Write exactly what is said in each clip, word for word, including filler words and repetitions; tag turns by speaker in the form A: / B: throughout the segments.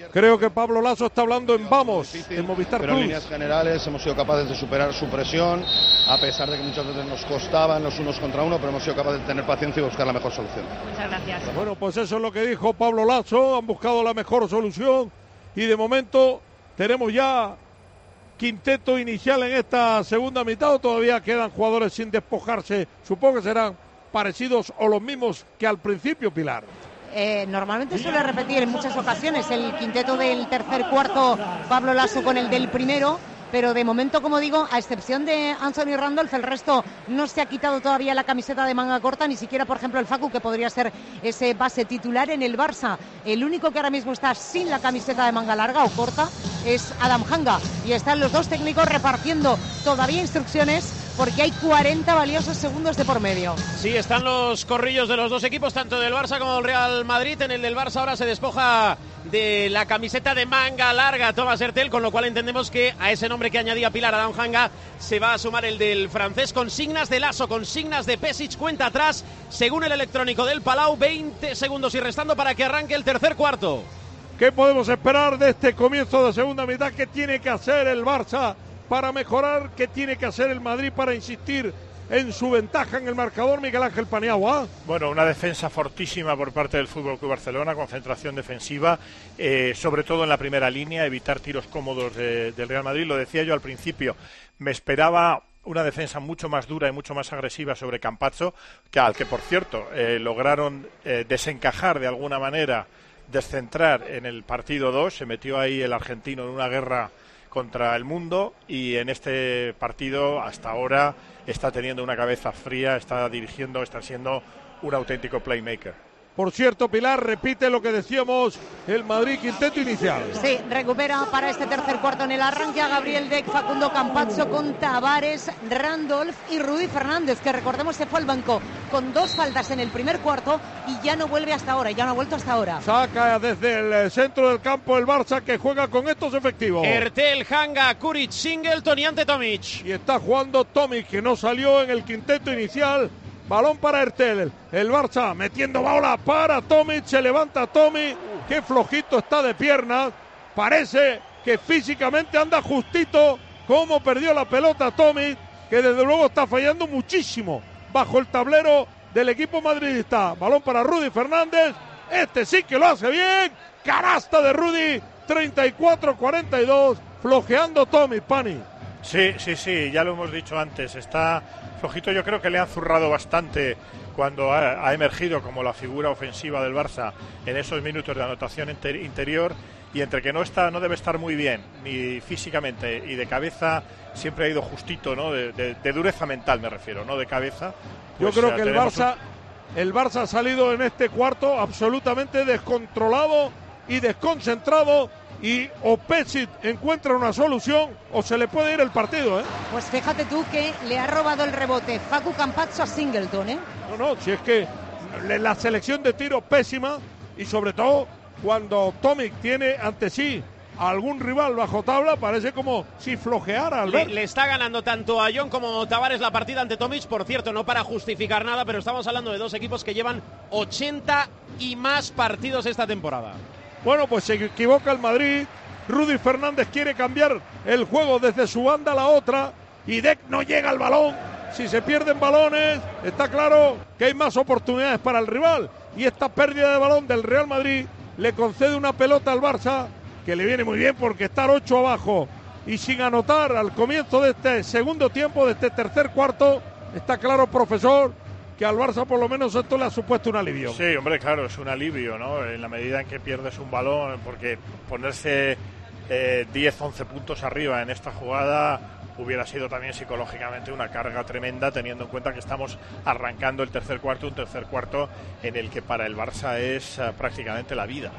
A: Creo que Pablo Lasso está hablando en Vamos, difícil, en Movistar
B: pero
A: Plus.
B: En líneas generales hemos sido capaces de superar su presión, a pesar de que muchas veces nos costaban los unos contra uno, pero hemos sido capaces de tener paciencia y buscar la mejor solución.
C: Muchas gracias.
A: Bueno, pues eso es lo que dijo Pablo Lasso, han buscado la mejor solución y de momento tenemos ya quinteto inicial en esta segunda mitad, o todavía quedan jugadores sin despojarse. Supongo que serán parecidos o los mismos que al principio, Pilar.
C: Eh, normalmente suele repetir en muchas ocasiones el quinteto del tercer cuarto Pablo Lasso con el del primero, pero de momento, como digo, a excepción de Anthony Randolph, el resto no se ha quitado todavía la camiseta de manga corta, ni siquiera, por ejemplo, el Facu, que podría ser ese base titular en el Barça. El único que ahora mismo está sin la camiseta de manga larga o corta es Adam Hanga, y están los dos técnicos repartiendo todavía instrucciones porque hay cuarenta valiosos segundos de por medio.
D: Sí, están los corrillos de los dos equipos, tanto del Barça como del Real Madrid. En el del Barça ahora se despoja de la camiseta de manga larga Thomas Hertel, con lo cual entendemos que a ese nombre que añadía Pilar, Adam Hanga, se va a sumar el del francés. Consignas de Lasso, consignas de Pesic, cuenta atrás, según el electrónico del Palau, veinte segundos y restando para que arranque el tercer cuarto.
A: ¿Qué podemos esperar de este comienzo de segunda mitad? ¿Qué tiene que hacer el Barça para mejorar? ¿Qué tiene que hacer el Madrid para insistir en su ventaja en el marcador, Miguel Ángel Paniagua?
E: Bueno, una defensa fortísima por parte del F C Barcelona, concentración defensiva, eh, sobre todo en la primera línea, evitar tiros cómodos de, del Real Madrid. Lo decía yo al principio, me esperaba una defensa mucho más dura y mucho más agresiva sobre Campazzo, que al que, por cierto, eh, lograron eh, desencajar de alguna manera, descentrar en el partido dos. Se metió ahí el argentino en una guerra contra el mundo, y en este partido hasta ahora está teniendo una cabeza fría, está dirigiendo, está siendo un auténtico playmaker.
A: Por cierto, Pilar, repite lo que decíamos, el Madrid quinteto inicial.
C: Sí, recupera para este tercer cuarto en el arranque a Gabriel Deck, Facundo Campazzo con Tavares, Randolph y Rudy Fernández, que recordemos se fue al banco con dos faltas en el primer cuarto y ya no vuelve hasta ahora, ya no ha vuelto hasta ahora.
A: Saca desde el centro del campo el Barça, que juega con estos efectivos.
D: Hertel, Hanga, Kuric, Singleton y ante Tomic.
A: Y está jugando Tomic, que no salió en el quinteto inicial. Balón para Hertel, el Barça metiendo bola para Tomic, se levanta Tomic, qué flojito está de piernas, parece que físicamente anda justito, como perdió la pelota Tomic, que desde luego está fallando muchísimo bajo el tablero del equipo madridista. Balón para Rudy Fernández, este sí que lo hace bien, canasta de Rudy, treinta y cuatro cuarenta y dos, flojeando Tomic, Pani.
E: Sí, sí, sí, ya lo hemos dicho antes, está flojito. Yo creo que le han zurrado bastante cuando ha, ha emergido como la figura ofensiva del Barça en esos minutos de anotación inter- interior, y entre que no está, no debe estar muy bien, ni físicamente, y de cabeza siempre ha ido justito, ¿no? De, de, de dureza mental me refiero, no de cabeza.
A: Pues Yo creo que el Barça, un... el Barça ha salido en este cuarto absolutamente descontrolado y desconcentrado, y o Pesic encuentra una solución o se le puede ir el partido, ¿eh?
C: Pues fíjate tú que le ha robado el rebote Facu Campazzo a Singleton, ¿eh?
A: No, no, si es que la selección de tiro pésima, y sobre todo cuando Tomic tiene ante sí a algún rival bajo tabla, parece como si flojeara al
D: le, le está ganando tanto a John como Tavares la partida ante Tomic, por cierto, no para justificar nada, pero estamos hablando de dos equipos que llevan ochenta y más partidos esta temporada.
A: Bueno, pues se equivoca el Madrid. Rudy Fernández quiere cambiar el juego desde su banda a la otra, y Deck no llega al balón. Si se pierden balones, está claro que hay más oportunidades para el rival, y esta pérdida de balón del Real Madrid le concede una pelota al Barça que le viene muy bien, porque estar ocho abajo y sin anotar al comienzo de este segundo tiempo, de este tercer cuarto, está claro, profesor, que al Barça por lo menos esto le ha supuesto un alivio.
E: Sí, hombre, claro, es un alivio, ¿no? En la medida en que pierdes un balón, porque ponerse eh, diez, once puntos arriba en esta jugada hubiera sido también psicológicamente una carga tremenda, teniendo en cuenta que estamos arrancando el tercer cuarto, un tercer cuarto en el que para el Barça es uh, prácticamente la vida.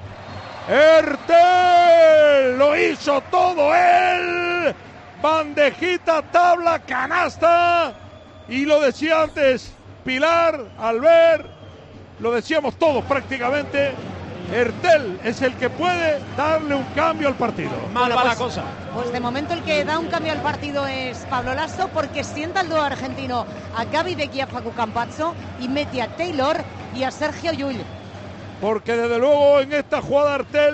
A: Hertel lo hizo todo él, bandejita, tabla, canasta, y lo decía antes Pilar, al ver, lo decíamos todos prácticamente, Hertel es el que puede darle un cambio al partido.
D: Mal va la cosa.
C: Pues de momento el que da un cambio al partido es Pablo Lasso, porque sienta al dúo argentino a Gaby Deck y a Facu Campazzo, y mete a Taylor y a Sergio Llull.
A: Porque desde luego en esta jugada Hertel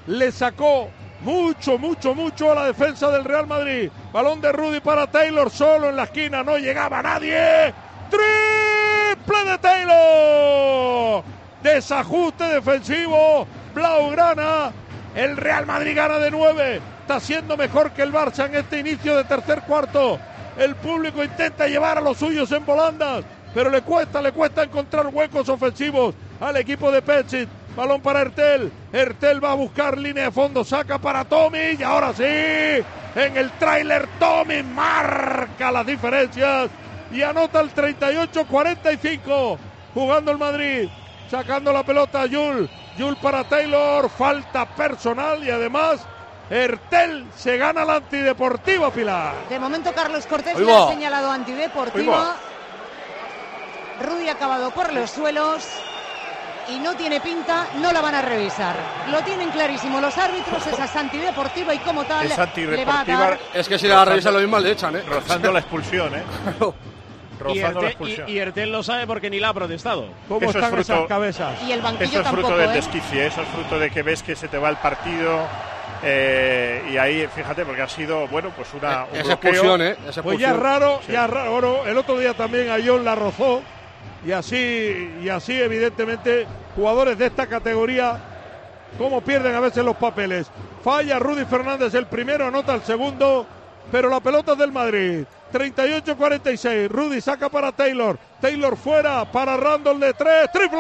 A: le sacó mucho, mucho, mucho a la defensa del Real Madrid. Balón de Rudy para Taylor, solo en la esquina, no llegaba nadie. ¡Triple de Taylor! Desajuste defensivo, blaugrana. El Real Madrid gana de nueve. Está siendo mejor que el Barça en este inicio de tercer cuarto. El público intenta llevar a los suyos en volandas, pero le cuesta, le cuesta encontrar huecos ofensivos al equipo de Pešić. Balón para Hertel. Hertel va a buscar línea de fondo, saca para Tomic y ahora sí, en el tráiler Tomic marca las diferencias y anota el treinta y ocho cuarenta y cinco. Jugando el Madrid, sacando la pelota a Jul. Jul para Taylor, falta personal y además Hertel se gana la antideportiva, Pilar.
C: De momento Carlos Cortés le ha señalado antideportiva. Rudy ha acabado por los suelos y no tiene pinta, no la van a revisar. Lo tienen clarísimo los árbitros, esa es antideportiva y como tal le va a dar...
F: Es que si la revisan lo mismo le echan, ¿eh?
E: Rozando la expulsión, ¿eh?
D: Y Hertel, y, y Hertel lo sabe porque ni la ha protestado.
A: ¿Cómo
E: eso
A: están
E: es fruto,
A: esas cabezas?
C: Y el banquillo
E: eso es
C: tampoco,
E: fruto del
C: ¿eh?
E: desquicie, eso es fruto de que ves que se te va el partido. Eh, y ahí, fíjate, porque ha sido, bueno, pues una.
F: Eh,
E: un
F: esa
E: bloqueo.
F: expulsión, ¿eh? Esa
A: Pues ya es
F: expulsión.
A: raro,
E: Sí.
A: ya es raro. Bueno, el otro día también a John la rozó. Y así, y así, evidentemente, jugadores de esta categoría, cómo pierden a veces los papeles. Falla Rudy Fernández el primero, anota el segundo, pero la pelota es del Madrid. treinta y ocho cuarenta y seis. Rudy saca para Taylor. Taylor fuera para Randall de tres. ¡Triple!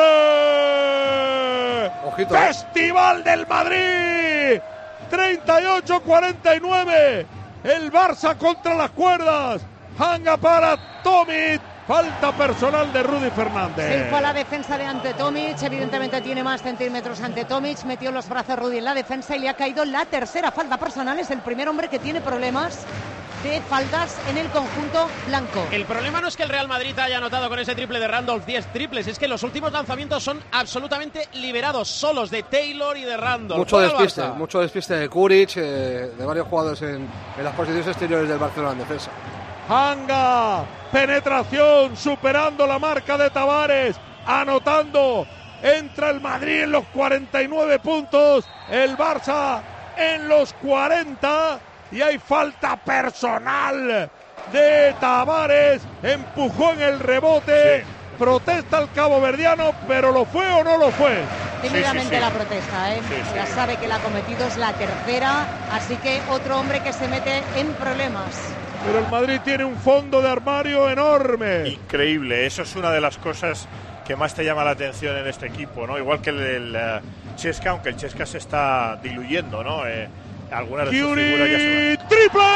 F: Ojito, ¿eh?
A: ¡Festival del Madrid! treinta y ocho cuarenta y nueve. El Barça contra las cuerdas. Hanga para Tomic. Falta personal de Rudy Fernández.
C: Se fue a la defensa de ante Tomic, evidentemente tiene más centímetros ante Tomic, metió los brazos Rudy en la defensa y le ha caído la tercera falta personal. Es el primer hombre que tiene problemas de faltas en el conjunto blanco.
D: El problema no es que el Real Madrid haya anotado con ese triple de Randolph diez triples, es que los últimos lanzamientos son absolutamente liberados, solos de Taylor y de Randolph.
F: Mucho
D: Juega el
F: despiste,
D: Barça.
F: mucho despiste de Kuric, eh, de varios jugadores en, en las posiciones exteriores del Barcelona en defensa.
A: Hanga, penetración, superando la marca de Tavares, anotando. Entra el Madrid en los cuarenta y nueve puntos, el Barça en los cuarenta y hay falta personal de Tavares. Empujó en el rebote, sí. Protesta el caboverdiano, pero ¿lo fue o no lo fue?
C: Tímidamente
E: sí, sí, sí.
C: la protesta, ¿eh?
E: Sí, sí.
C: Ya sabe que la ha cometido, es la tercera, así que otro hombre que se mete en problemas.
A: Pero el Madrid tiene un fondo de armario enorme.
E: Increíble, eso es una de las cosas que más te llama la atención en este equipo, ¿no? Igual que el, el uh, Chesca, aunque el Chesca se está diluyendo, ¿no? Eh, algunas de sus figuras ya se van.
A: ¡Triple!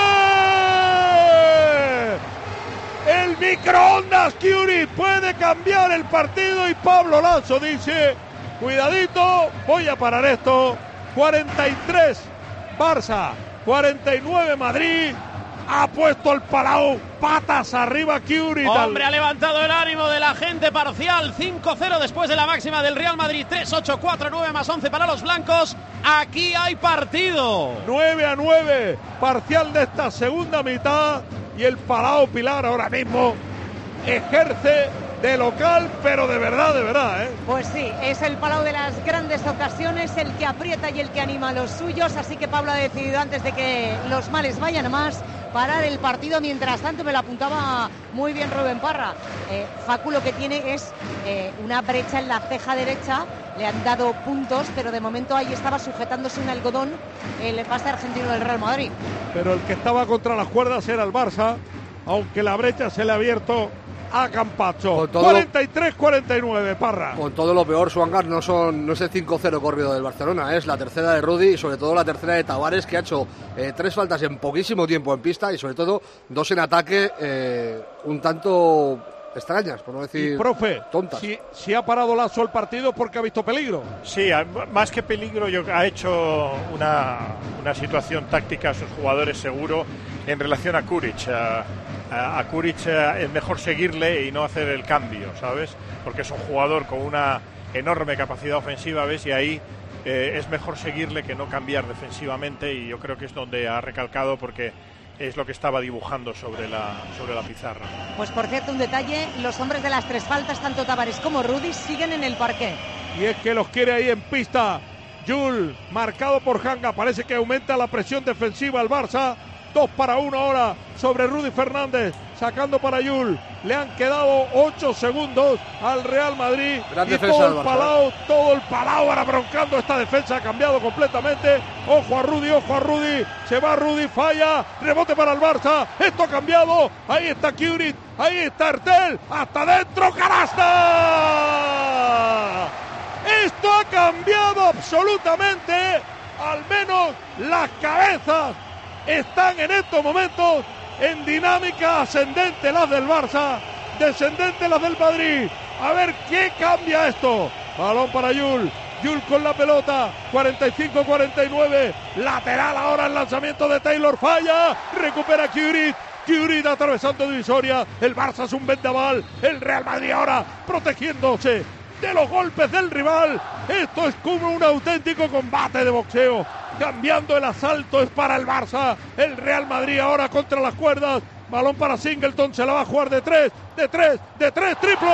A: El microondas Curie puede cambiar el partido y Pablo Laso dice, cuidadito, voy a parar esto. cuarenta y tres Barça, cuarenta y nueve Madrid. Ha puesto el Palau patas arriba Curie.
D: Hombre, ha levantado el ánimo de la gente. Parcial cinco cero después de la máxima del Real Madrid. tres ocho cuatro nueve más once para los blancos. Aquí hay partido.
A: nueve a nueve. Parcial de esta segunda mitad. Y el Palau Pilar ahora mismo ejerce de local, pero de verdad, de verdad, ¿eh?
C: Pues sí, es el Palau de las grandes ocasiones, el que aprieta y el que anima a los suyos. Así que Pablo ha decidido, antes de que los males vayan a más, parar el partido. Mientras tanto, me lo apuntaba muy bien Rubén Parra. Eh, Facu lo que tiene es eh, una brecha en la ceja derecha. Le han dado puntos, pero de momento ahí estaba sujetándose un algodón el pase argentino del Real Madrid.
A: Pero el que estaba contra las cuerdas era el Barça, aunque la brecha se le ha abierto a Campacho. cuarenta y tres cuarenta y nueve, Parra.
F: Con todo lo peor, su hangar no, son, no es el cinco cero corrido del Barcelona, es la tercera de Rudy y sobre todo la tercera de Tavares, que ha hecho eh, tres faltas en poquísimo tiempo en pista y sobre todo dos en ataque eh, un tanto extrañas, por no decir
A: y, profe,
F: tontas.
A: Si, si ha parado Laso el partido porque ha visto peligro.
E: Sí, más que peligro, yo, ha hecho una, una situación táctica a sus jugadores seguro en relación a Kuric. A, a, a Kuric es mejor seguirle y no hacer el cambio, ¿sabes? Porque es un jugador con una enorme capacidad ofensiva, ¿ves? Y ahí eh, es mejor seguirle que no cambiar defensivamente y yo creo que es donde ha recalcado porque es lo que estaba dibujando sobre la, sobre la pizarra.
C: Pues por cierto, un detalle, los hombres de las tres faltas, tanto Tavares como Rudy, siguen en el parqué.
A: Y es que los quiere ahí en pista Yul, marcado por Hanga, parece que aumenta la presión defensiva al Barça. Dos para uno ahora sobre Rudy Fernández, sacando para Yul. Le han quedado ocho segundos al Real Madrid.
F: Gran
A: y
F: defensa
A: todo
F: del
A: el
F: Barça.
A: Palau, todo el Palau ahora broncando. Esta defensa ha cambiado completamente. Ojo a Rudy, ojo a Rudy. Se va Rudy, falla. Rebote para el Barça. Esto ha cambiado. Ahí está Kurit, ahí está Ertel. Hasta dentro, canasta. Esto ha cambiado absolutamente. Al menos las cabezas están en estos momentos en dinámica ascendente, las del Barça, descendente las del Madrid. A ver qué cambia esto. Balón para Yul. Yul con la pelota. cuarenta y cinco cuarenta y nueve. Lateral ahora el lanzamiento de Taylor. Falla. Recupera Kurit. Kurit atravesando divisoria. El Barça es un vendaval. El Real Madrid ahora protegiéndose de los golpes del rival. Esto es como un auténtico combate de boxeo. Cambiando el asalto es para el Barça. El Real Madrid ahora contra las cuerdas. Balón para Singleton, se la va a jugar de tres, de tres, de tres, triple.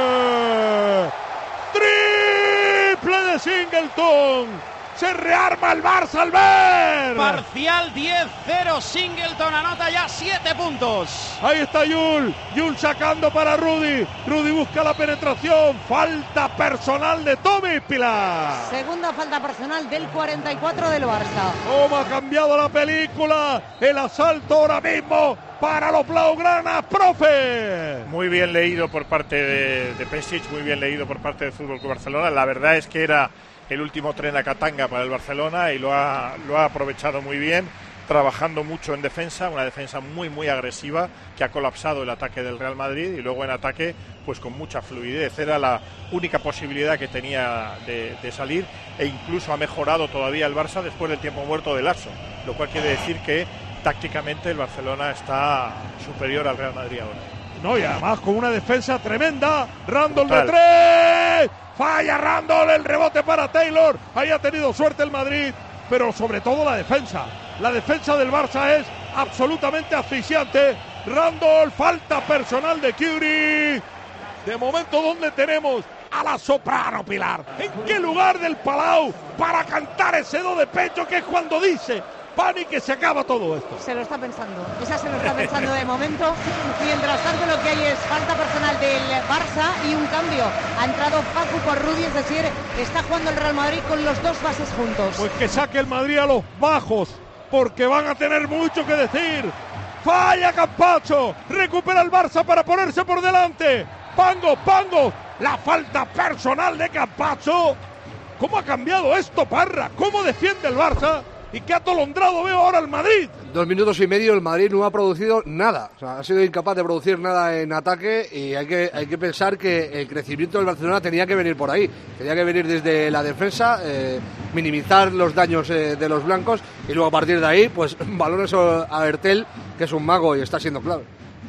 A: Triple de Singleton. Se rearma el Barça al ver.
D: Parcial diez cero, Singleton anota ya siete puntos.
A: Ahí está Yul, Yul sacando para Rudy. Rudy busca la penetración. Falta personal de Tommy Pilar.
C: Segunda falta personal del cuarenta y cuatro del Barça.
A: ¿Cómo ha cambiado la película? El asalto ahora mismo para los blaugranas, profe.
E: Muy bien leído por parte de, de Pesic, muy bien leído por parte del Fútbol Club Barcelona. La verdad es que era el último tren a Katanga para el Barcelona y lo ha, lo ha aprovechado muy bien, trabajando mucho en defensa, una defensa muy muy agresiva que ha colapsado el ataque del Real Madrid y luego en ataque pues con mucha fluidez. Era la única posibilidad que tenía de, de salir e incluso ha mejorado todavía el Barça después del tiempo muerto de Lasso, lo cual quiere decir que tácticamente el Barcelona está superior al Real Madrid ahora.
A: No, y además con una defensa tremenda. Randall
E: Total.
A: de tres. Falla Randall, el rebote para Taylor. Ahí ha tenido suerte el Madrid, pero sobre todo la defensa. La defensa del Barça es absolutamente asfixiante. Randall, falta personal de Kurit. De momento, ¿dónde tenemos a la soprano Pilar? ¿En qué lugar del Palau para cantar ese do de pecho que es cuando dice Pani que se acaba todo esto?
C: Se lo está pensando, esa se lo está pensando de momento. Mientras tanto lo que hay es falta personal del Barça y un cambio. Ha entrado Facu por Rudy, es decir, está jugando el Real Madrid con los dos bases juntos.
A: Pues que saque el Madrid a los bajos, porque van a tener mucho que decir. Falla Campazzo, recupera el Barça para ponerse por delante. Pango, Pango, la falta personal de Campazzo. ¿Cómo ha cambiado esto, Parra? ¿Cómo defiende el Barça? Y qué atolondrado veo ahora el Madrid.
F: Dos minutos y medio el Madrid no ha producido nada. O sea, ha sido incapaz de producir nada en ataque y hay que, hay que pensar que el crecimiento del Barcelona tenía que venir por ahí. Tenía que venir desde la defensa, eh, minimizar los daños eh, de los blancos y luego a partir de ahí, pues balones a Ertel, que es un mago y está siendo clave.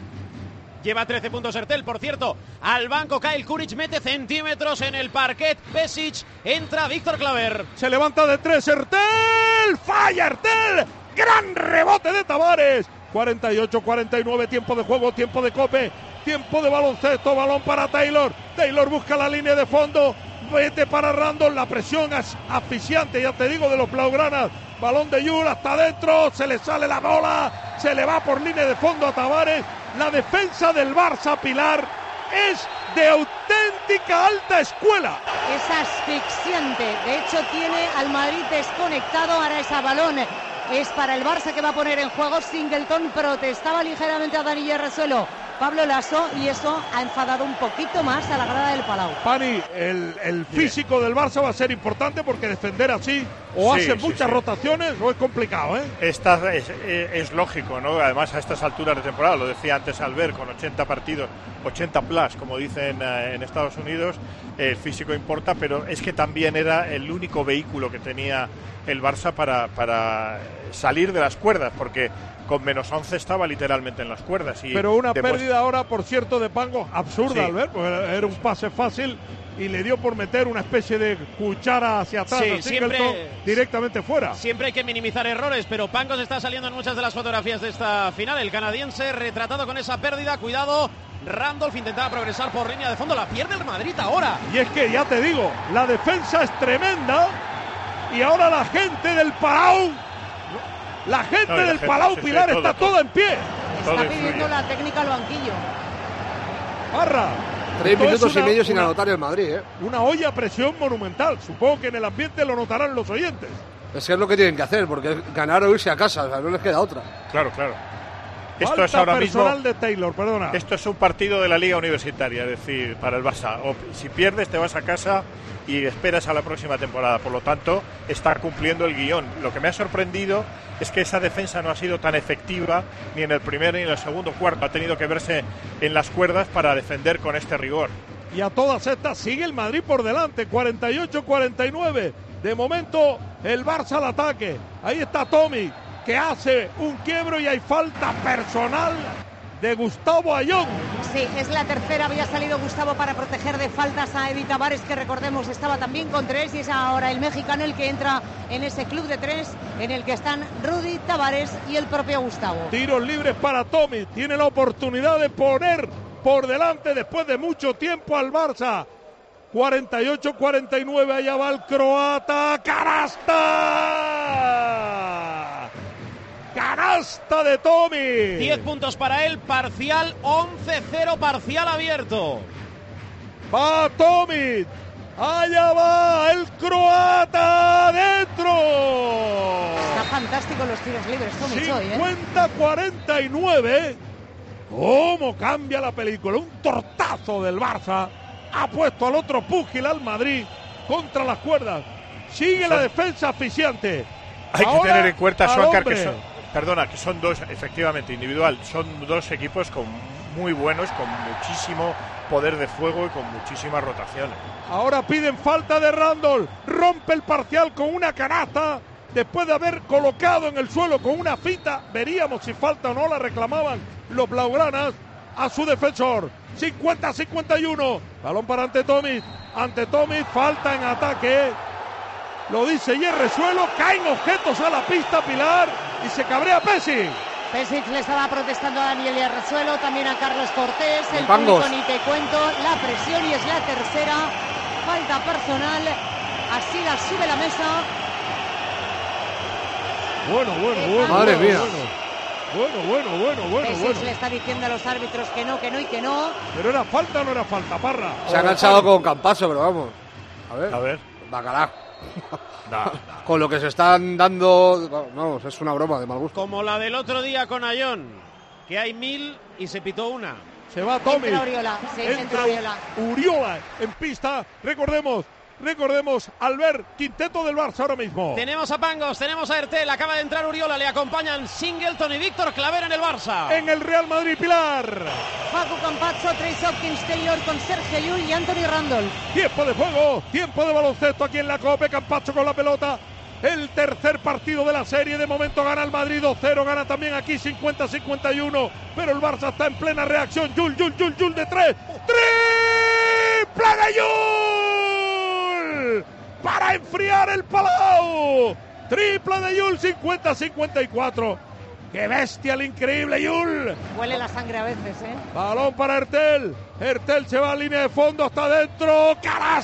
D: Lleva trece puntos Ertel, por cierto. Al banco Kyle Kuric, mete centímetros en el parquet. Pesic, entra Víctor Claver.
A: Se levanta de tres Ertel. Falla Ertel. Gran rebote de Tavares. cuarenta y ocho cuarenta y nueve, tiempo de juego, tiempo de cope, tiempo de baloncesto, balón para Taylor. Taylor busca la línea de fondo. Vete para Randall, la presión es asfixiante, ya te digo, de los blaugranas. Balón de Yul hasta adentro, se le sale la bola, se le va por línea de fondo a Tavares. La defensa del Barça, Pilar, es de auténtica alta escuela.
C: Es asfixiante, de hecho tiene al Madrid desconectado. Ahora ese balón es para el Barça que va a poner en juego. Singleton protestaba ligeramente a Dani Resuelo, Pablo Lasso, y eso ha enfadado un poquito más a la grada del Palau.
A: Pani, el, el físico del Barça va a ser importante porque defender así o
E: Sí,
A: hace
E: sí,
A: muchas
E: sí.
A: rotaciones o es complicado, ¿eh?
E: Esta es, es, es lógico, ¿no? Además a estas alturas de temporada, lo decía antes Albert, con ochenta partidos, ochenta plus, como dicen eh, en Estados Unidos, eh, el físico importa, pero es que también era el único vehículo que tenía el Barça para, para salir de las cuerdas, porque con menos once estaba literalmente en las cuerdas. Y
A: Pero una
E: después,
A: pérdida ahora, por cierto, de Pango absurda,
E: Sí.
A: Albert, porque era un pase fácil y le dio por meter una especie de cuchara hacia atrás
D: Sí,
A: a Singleton
D: siempre-
A: directamente fuera.
D: Siempre hay que minimizar errores, pero Pangos está saliendo en muchas de las fotografías de esta final. El canadiense retratado con esa pérdida. Cuidado, Randolph intentaba progresar por línea de fondo. La pierde el Madrid ahora.
A: Y es que ya te digo, la defensa es tremenda y ahora la gente del Palau, la gente
E: no, la
A: del
E: gente,
A: Palau
E: sí,
A: Pilar
E: sí, todo,
A: está
E: todo.
A: toda en pie.
C: Está pidiendo la técnica al banquillo.
A: Barra.
F: Tres
A: Esto
F: minutos
A: es una,
F: y medio sin
A: una,
F: anotar el Madrid, ¿eh?
A: Una olla a presión monumental. Supongo que en el ambiente lo notarán los oyentes.
F: Es que es lo que tienen que hacer, porque es ganar o irse a casa, o sea, no les queda otra.
E: Claro, claro. Esto
A: Falta
E: es ahora
A: personal
E: mismo.
A: de Taylor, perdona.
E: Esto es un partido de la Liga Universitaria, es decir, para el Barça. O si pierdes, te vas a casa y esperas a la próxima temporada. Por lo tanto, está cumpliendo el guión. Lo que me ha sorprendido es que esa defensa no ha sido tan efectiva ni en el primer ni en el segundo cuarto. Ha tenido que verse en las cuerdas para defender con este rigor.
A: Y a todas estas sigue el Madrid por delante, cuarenta y ocho cuarenta y nueve. De momento, el Barça al ataque. Ahí está Tommy, que hace un quiebro y hay falta personal de Gustavo Ayón.
C: Sí, es la tercera. Había salido Gustavo para proteger de faltas a Eddie Tavares, que recordemos estaba también con tres, y es ahora el mexicano el que entra en ese club de tres en el que están Rudy, Tavares y el propio Gustavo.
A: Tiros libres para Tommy. Tiene la oportunidad de poner por delante después de mucho tiempo al Barça. cuarenta y ocho cuarenta y nueve, allá va el croata. ¡Canasta! ¡Canasta de Tommy!
D: diez puntos para él, parcial once cero, parcial abierto.
A: Va Tommy. Allá va el croata dentro.
C: Está fantástico los tiros libres, Tommy Choi, ¿eh?
A: cincuenta cuarenta y nueve. ¿Cómo cambia la película? Un tortazo del Barça. Ha puesto al otro púgil, al Madrid, contra las cuerdas. Sigue la defensa asfixiante.
E: Hay
A: Ahora,
E: que tener en cuenta,
A: al
E: Suácar, que
A: hombre.
E: son, perdona, que son dos, efectivamente, individual, son dos equipos con muy buenos, con muchísimo poder de fuego y con muchísimas rotaciones.
A: Ahora piden falta de Randall. Rompe el parcial con una canasta. Después de haber colocado en el suelo con una fita, veríamos si falta o no, la reclamaban los blaugranas a su defensor. cincuenta cincuenta y uno. Balón para Ante Tomic. Ante Tomic, falta en ataque. Lo dice Yerresuelo. Caen objetos a la pista, Pilar, y se cabrea Pesic.
C: Pesic le estaba protestando a Daniel Yerresuelo, también a Carlos Cortés. El
F: Pangos.
C: público ni te cuento. La presión, y es la tercera. Falta personal. Así la sube la mesa.
A: Bueno, bueno, bueno.
F: Madre
A: bueno,
F: mía.
A: Bueno, bueno, bueno, bueno,
C: Pesic
A: bueno.
C: le está diciendo a los árbitros que no, que no y que no.
A: Pero era falta o no era falta, Parra.
F: Se ha enganchado con Campaso, pero vamos. A ver.
E: A ver.
F: Bacalá.
E: Nah, nah.
F: Con lo que se están dando, vamos, es una broma de mal gusto.
D: Como la del otro día con Ayón, que hay mil y se pitó una.
A: Se va Tommy.
C: Entra Oriola, sí, entra Oriola.
A: Uriola en pista. Recordemos, recordemos, Albert, quinteto del Barça ahora mismo.
D: Tenemos a Pangos, tenemos a Ertel, acaba de entrar Uriola, le acompañan Singleton y Víctor Claver en el Barça.
A: En el Real Madrid, Pilar.
C: Facu Campazzo, Trace Hopkins, Taylor con Sergio Llull y Anthony Randolph.
A: Tiempo de juego, tiempo de baloncesto aquí en la Cope. Campacho con la pelota. El tercer partido de la serie. De momento gana el Madrid dos cero. Gana también aquí cincuenta cincuenta y uno. Pero el Barça está en plena reacción. Yul, Yul, Yul, Yul de tres. ¡Triple de Yul! Para enfriar el Palau. Triple de Yul, cincuenta cincuenta y cuatro. ¡Qué bestia el increíble Yul!
C: Huele la sangre a veces, ¿eh?
A: Balón para Ertel. Ertel se va a línea de fondo hasta adentro.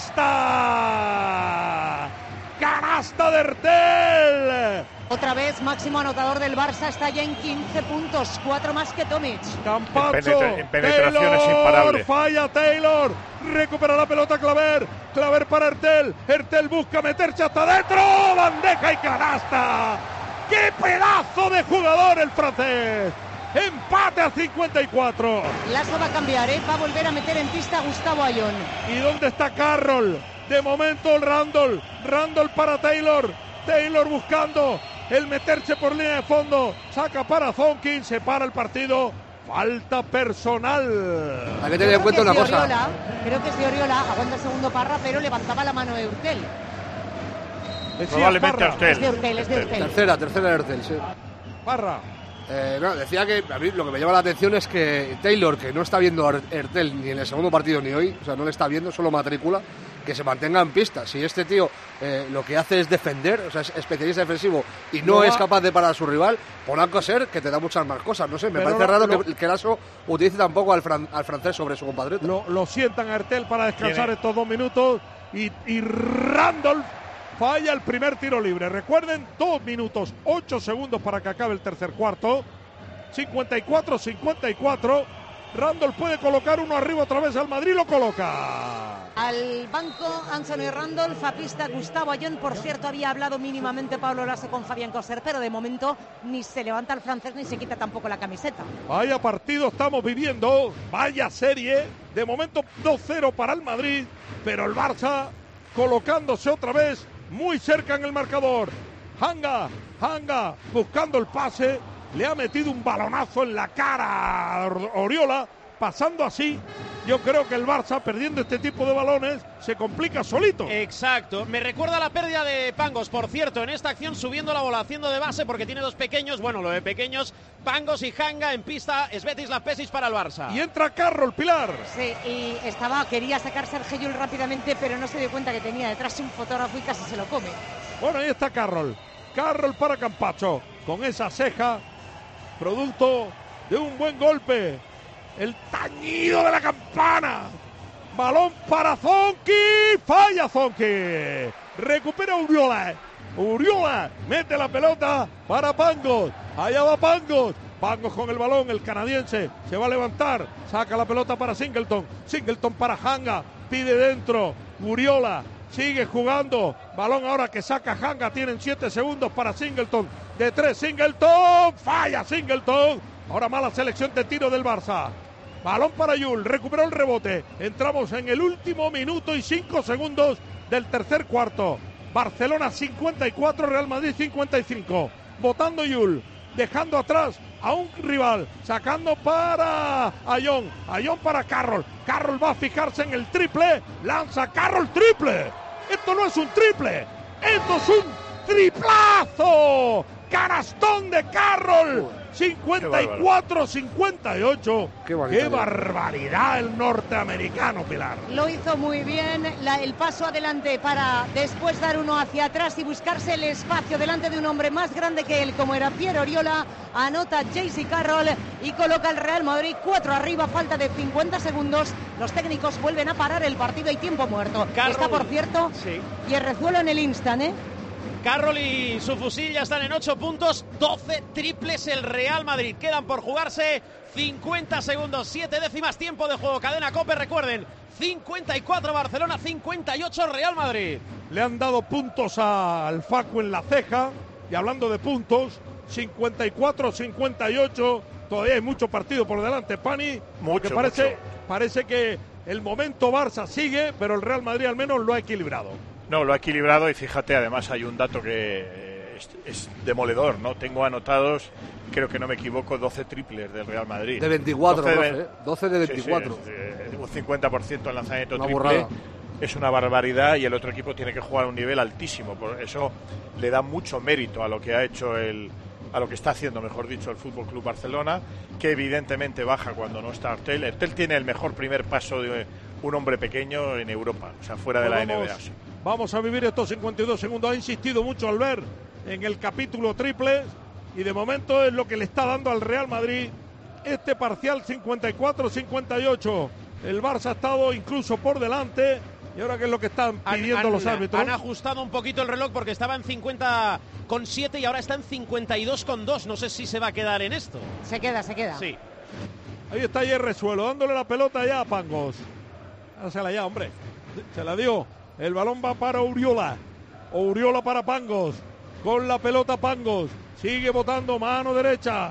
A: ¡Canasta! ¡Canasta de Ertel!
C: Otra vez, máximo anotador del Barça, está ya en quince puntos, cuatro más que Tomic.
A: Campacho,
E: En penetra- en penetraciones
A: Taylor,
E: imparable.
A: falla Taylor, recupera la pelota Claver, Claver para Ertel, Ertel busca meterse hasta adentro, bandeja y canasta. ¡Qué pedazo de jugador el francés! Empate a cincuenta y cuatro.
C: Lasso va a cambiar, ¿eh? Va a volver a meter en pista a Gustavo Ayón.
A: ¿Y dónde está Carroll? De momento el Randall, Randall para Taylor, Taylor buscando el meterse por línea de fondo, saca para Zonkin, se para el partido, falta personal.
F: Hay que tener en cuenta
C: Creo
F: una
C: que es de
F: cosa.
C: Oriola, creo que es de Oriola, aguanta el segundo Parra, pero levantaba la mano de Urtel.
A: Decía
E: Probablemente
A: Parra,
E: a usted.
C: Es de Urtel, es de Urtel.
F: Tercera, tercera de Ertel, sí.
A: Parra.
F: Eh, no, decía que a mí lo que me llama la atención es que Taylor, que no está viendo a Ertel ni en el segundo partido ni hoy, o sea, no le está viendo, solo matrícula, que se mantenga en pista. Si este tío eh, lo que hace es defender, o sea, es especialista defensivo y no
A: Lo
F: es
A: va-
F: capaz de parar a su rival, por algo ser que te da muchas más cosas. No sé, me
A: Pero
F: parece
A: lo-
F: raro
A: lo-
F: que, que Lasso utilice tampoco al, fran- al francés sobre su compatriota.
A: Lo, lo sientan a Ertel para descansar
E: Tiene-
A: estos dos minutos y, y Randolph falla el primer tiro libre. Recuerden, dos minutos, ocho segundos para que acabe el tercer cuarto. cincuenta y cuatro cincuenta y cuatro. Randall puede colocar uno arriba otra vez al Madrid, lo coloca.
C: Al banco Anthony Randolph, a pista Gustavo Ayón. Por cierto, había hablado mínimamente Pablo Lasso con Fabián Coser, pero de momento ni se levanta el francés ni se quita tampoco la camiseta.
A: Vaya partido estamos viviendo, vaya serie. De momento dos cero para el Madrid, pero el Barça colocándose otra vez muy cerca en el marcador. Hanga, Hanga buscando el pase. Le ha metido un balonazo en la cara a Oriola, pasando así. Yo creo que el Barça, perdiendo este tipo de balones, se complica solito.
D: Exacto. Me recuerda la pérdida de Pangos, por cierto, en esta acción subiendo la bola, haciendo de base porque tiene dos pequeños. Bueno, lo de pequeños, Pangos y Hanga en pista. Sbetis Lapesic para el Barça.
A: Y entra Carroll, Pilar.
C: Sí, y estaba, quería sacar Sergio Llull rápidamente, pero no se dio cuenta que tenía detrás un fotógrafo y casi se lo come.
A: Bueno, ahí está Carroll. Carroll para Campacho, con esa ceja, producto de un buen golpe. El tañido de la campana. Balón para Zonki. Falla Zonki. Recupera Uriola. Uriola mete la pelota para Pangos. Allá va Pangos. Pangos con el balón. El canadiense se va a levantar. Saca la pelota para Singleton. Singleton para Hanga. Pide dentro. Uriola sigue jugando. Balón ahora que saca Hanga. Tienen siete segundos para Singleton. De tres, Singleton. Falla Singleton. Ahora mala selección de tiro del Barça. Balón para Llull. Recuperó el rebote. Entramos en el último minuto y cinco segundos del tercer cuarto. Barcelona cincuenta y cuatro, Real Madrid cincuenta y cinco. Botando Llull. Dejando atrás a un rival. Sacando para Ayón. Ayón para Carroll. Carroll va a fijarse en el triple. Lanza Carroll, triple. Esto no es un triple. Esto es un triplazo. Canastón de Carroll. cincuenta y cuatro cincuenta y ocho. Qué, Qué barbaridad el norteamericano, Pilar.
C: Lo hizo muy bien. La, el paso adelante para después dar uno hacia atrás y buscarse el espacio delante de un hombre más grande que él, como era Pierre Oriola. Anota J C Carroll y coloca el Real Madrid cuatro arriba, falta de cincuenta segundos. Los técnicos vuelven a parar el partido y tiempo muerto. Carroll, está, por cierto, sí. Pierrezuelo en el instant, ¿eh?
D: Carroll y su fusil ya están en ocho puntos, doce triples el Real Madrid. Quedan por jugarse cincuenta segundos, siete décimas, tiempo de juego. Cadena COPE, recuerden, cincuenta y cuatro Barcelona, cincuenta y ocho Real Madrid.
A: Le han dado puntos al Facu en la ceja. Y hablando de puntos, cincuenta y cuatro cincuenta y ocho. Todavía hay mucho partido por delante, Pani.
E: Mucho,
A: parece,
E: mucho.
A: Parece que el momento Barça sigue, pero el Real Madrid al menos lo ha equilibrado.
E: No, lo ha equilibrado y fíjate, además hay un dato que es, es demoledor, ¿no? Tengo anotados, creo que no me equivoco, doce triples del Real Madrid.
F: De veinticuatro, doce de, doce,
E: doce
F: de veinticuatro.
E: Sí, sí, un cincuenta por ciento en lanzamiento
F: una
E: triple.
F: Borrada.
E: Es una barbaridad y el otro equipo tiene que jugar a un nivel altísimo. Por eso le da mucho mérito a lo que ha hecho el... a lo que está haciendo, mejor dicho, el Fútbol Club Barcelona, que evidentemente baja cuando no está Ertel. Ertel tiene el mejor primer paso de un hombre pequeño en Europa, o sea, fuera de la N B A.
A: Vamos a vivir estos cincuenta y dos segundos. Ha insistido mucho Albert en el capítulo triple y de momento es lo que le está dando al Real Madrid este parcial cincuenta y cuatro cincuenta y ocho. El Barça ha estado incluso por delante. ¿Y ahora qué es lo que están pidiendo
D: han, han,
A: los árbitros?
D: Han ajustado un poquito el reloj porque estaba en cincuenta con siete y ahora está en cincuenta y dos con dos. No sé si se va a quedar en esto.
C: Se queda, se queda.
D: Sí.
A: Ahí está Yerrezuelo dándole la pelota ya a Pangos. Dásela ya, hombre. Se la dio. El balón va para Uriola. Uriola para Pangos. Con la pelota Pangos. Sigue botando mano derecha.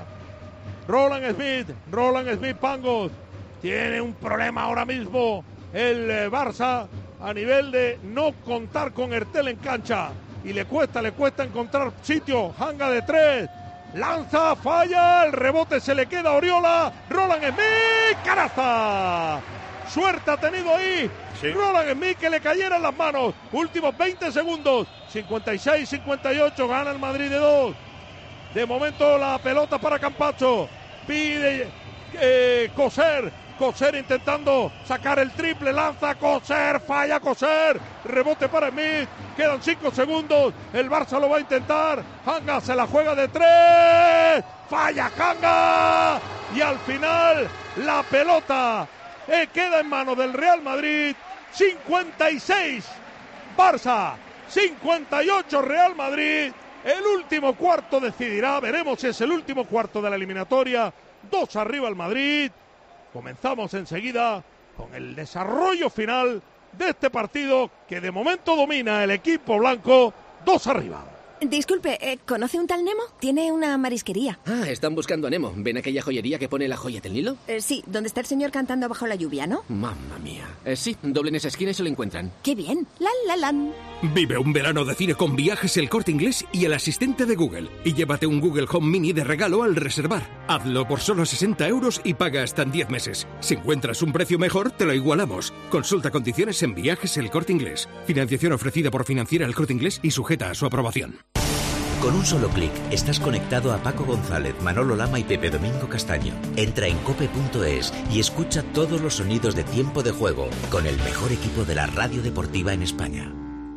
A: Roland Smith. Roland Smith Pangos. Tiene un problema ahora mismo el eh, Barça a nivel de no contar con Ertel en cancha. Y le cuesta, le cuesta encontrar sitio. Hanga de tres. Lanza, falla. El rebote se le queda a Oriola. Roland Smith. ¡Canasta! Suerte ha tenido ahí. Sí. Roland Smith, que le cayeran las manos. Últimos veinte segundos. cincuenta y seis cincuenta y ocho. Gana el Madrid de dos. De momento la pelota para Campacho. Pide eh, Coser. Coser intentando sacar el triple. Lanza Coser. Falla Coser. Rebote para Smith. Quedan cinco segundos. El Barça lo va a intentar. Hanga se la juega de tres. Falla Hanga. Y al final la pelota Eh, queda en manos del Real Madrid. cincuenta y seis Barça, cincuenta y ocho Real Madrid. El último cuarto decidirá, veremos si es el último cuarto de la eliminatoria. Dos arriba el Madrid. Comenzamos enseguida con el desarrollo final de este partido que de momento domina el equipo blanco. Dos arriba.
G: Disculpe, eh, ¿conoce un tal Nemo? Tiene una marisquería.
H: Ah, están buscando a Nemo. ¿Ven aquella joyería que pone la joya del Nilo?
G: Eh, sí, donde está el señor cantando bajo la lluvia, ¿no?
H: Mamma mía. Eh, sí, doblen esa esquina y se lo encuentran.
G: ¡Qué bien! ¡La, la, lan!
I: Vive un verano de cine con Viajes El Corte Inglés y el asistente de Google. Y llévate un Google Home Mini de regalo al reservar. Hazlo por solo sesenta euros y paga hasta en diez meses. Si encuentras un precio mejor, te lo igualamos. Consulta condiciones en Viajes El Corte Inglés. Financiación ofrecida por Financiera El Corte Inglés y sujeta a su aprobación.
J: Con un solo clic estás conectado a Paco González, Manolo Lama y Pepe Domingo Castaño. Entra en cope punto es y escucha todos los sonidos de Tiempo de Juego con el mejor equipo de la radio deportiva en España.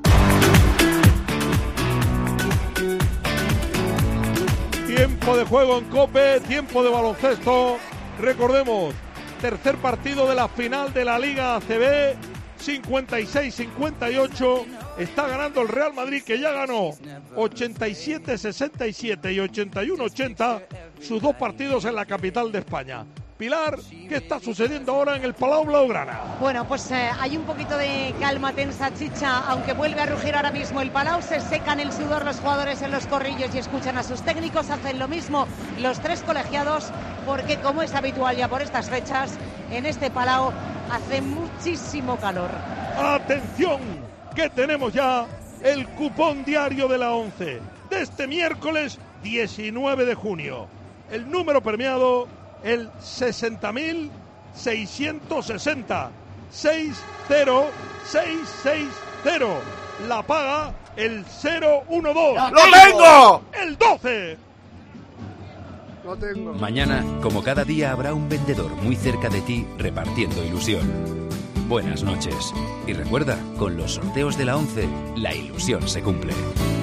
A: Tiempo de juego en COPE, tiempo de baloncesto. Recordemos, tercer partido de la final de la Liga A C B, cincuenta y seis cincuenta y ocho. Está ganando el Real Madrid, que ya ganó ochenta y siete sesenta y siete y ochenta y uno ochenta sus dos partidos en la capital de España. Pilar, ¿qué está sucediendo ahora en el Palau Blaugrana?
C: Bueno, pues eh, hay un poquito de calma tensa, Chicha, aunque vuelve a rugir ahora mismo el Palau. Se secan el sudor los jugadores en los corrillos y escuchan a sus técnicos. Hacen lo mismo los tres colegiados, porque como es habitual ya por estas fechas, en este Palau hace muchísimo calor.
A: ¡Atención! Que tenemos ya el cupón diario de la once de este miércoles diecinueve de junio. El número premiado, el sesenta mil seiscientos sesenta. seis cero seis seis cero. La paga el cero uno dos.
F: ¡Lo tengo!
A: El doce.
F: Lo tengo.
K: Mañana, como cada día, habrá un vendedor muy cerca de ti repartiendo ilusión. Buenas noches. Y recuerda, con los sorteos de la once, la ilusión se cumple.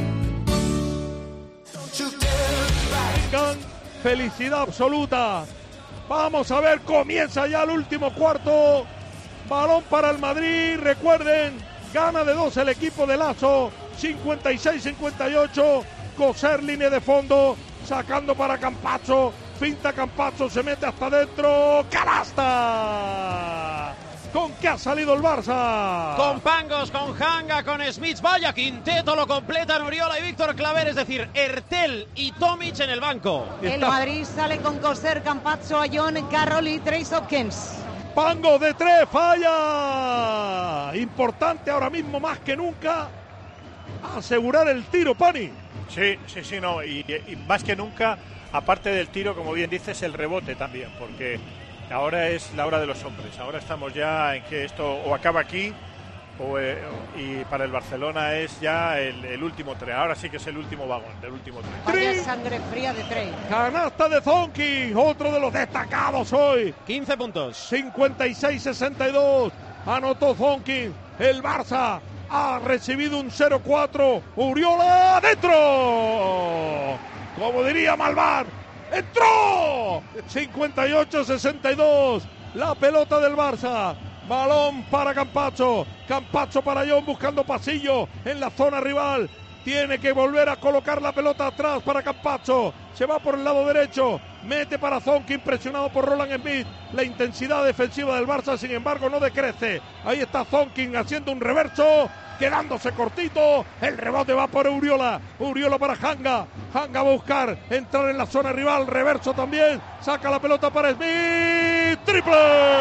A: Felicidad absoluta. Vamos a ver, comienza ya el último cuarto. Balón para el Madrid. Recuerden, gana de dos el equipo de Lasso. cincuenta y seis cincuenta y ocho. Coser línea de fondo. Sacando para Campazzo. Finta Campazzo, se mete hasta adentro. ¡Canasta! ¿Con qué ha salido el Barça?
D: Con Pangos, con Hanga, con Smith. Vaya quinteto, lo completan Uriola y Víctor Claver, es decir, Ertel y Tomic en el banco.
C: El Madrid sale con Coser, Campazzo, Ayón, Carroll y Trace Hopkins.
A: Pangos de tres, falla. Importante ahora mismo más que nunca asegurar el tiro, Pani.
E: Sí, sí, sí, no. Y, y más que nunca, aparte del tiro, como bien dices, el rebote también, porque ahora es la hora de los hombres. Ahora estamos ya en que esto o acaba aquí o, eh, y para el Barcelona es ya el, el último tren. Ahora sí que es el último vagón, del último tren.
C: Vaya sangre fría de Trey.
A: Canasta de Zonki, otro de los destacados hoy.
D: quince puntos.
A: cincuenta y seis sesenta y dos. Anotó Zonki. El Barça ha recibido un cero cuatro. Uriola adentro. Como diría Malvar. ¡Entró! cincuenta y ocho sesenta y dos. La pelota del Barça. Balón para Campazzo. Campazzo para John buscando pasillo en la zona rival. Tiene que volver a colocar la pelota atrás para Campazzo. Se va por el lado derecho. Mete para Zonki, impresionado por Roland Smith. La intensidad defensiva del Barça, sin embargo, no decrece. Ahí está Zonki haciendo un reverso. Quedándose cortito, el rebote va por Uriola, Uriola para Hanga, Hanga va a buscar entrar en la zona rival, reverso también, saca la pelota para Smith, triple,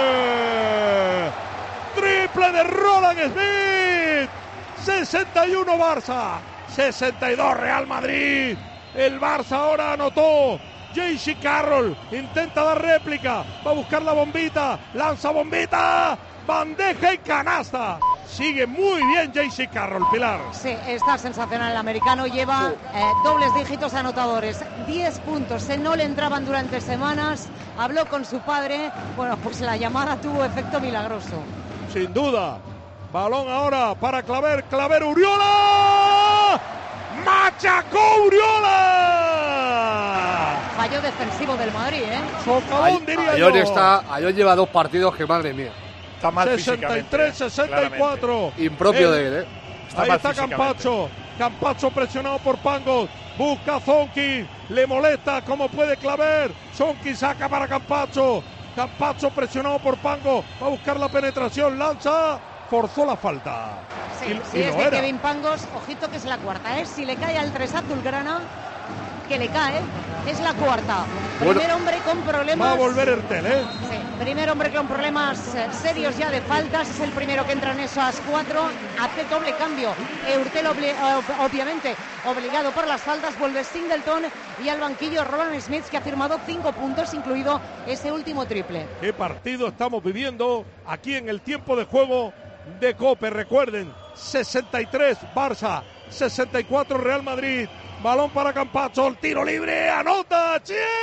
A: triple de Roland Smith, sesenta y uno Barça, sesenta y dos Real Madrid, el Barça ahora anotó. J C Carroll intenta dar réplica, va a buscar la bombita, lanza bombita, bandeja y canasta. Sigue muy bien J C Carroll, Pilar.
C: Sí, está sensacional el americano, lleva eh, dobles dígitos anotadores, diez puntos, eh, no le entraban durante semanas, habló con su padre, bueno, pues la llamada tuvo efecto milagroso.
A: Sin duda, balón ahora para Claver, Claver Uriola, machacó Uriola.
C: Fallo defensivo del Madrid, ¿eh?
A: Socavón, diría
F: Ayón
A: yo.
F: está, Ayón lleva dos partidos que, madre mía.
E: Está mal
A: sesenta y tres
E: físicamente,
A: sesenta y cuatro.
F: Impropio
A: el,
F: de él, ¿eh?
E: Está
A: Ahí
E: mal
A: está
E: físicamente.
A: Campazzo. Campazzo presionado por Pangos. Busca a Zonki. Le molesta como puede Claver. Zonki saca para Campazzo. Campazzo presionado por Pango. Va a buscar la penetración. Lanza. Forzó la falta.
C: Sí,
A: Y-
C: sí,
A: y
C: es
A: lo
C: de
A: era.
C: Kevin Pangos. Ojito que es la cuarta, ¿eh? Si le cae al tres azulgrana, que le cae, es la cuarta.
A: Bueno,
C: Primer hombre con problemas.
A: Va a volver Ertel, ¿eh?
C: Sí, primer hombre con problemas eh, serios ya de faltas. Es el primero que entra en esas cuatro. Hace doble cambio. Eurtel, obli- ob- obviamente, obligado por las faltas. Vuelve Singleton y al banquillo Roland Smith, que ha firmado cinco puntos, incluido ese último triple.
A: ¿Qué partido estamos viviendo aquí en el tiempo de juego de COPE? Recuerden, sesenta y tres Barça, sesenta y cuatro Real Madrid. Balón para Campazzo, el tiro libre, anota,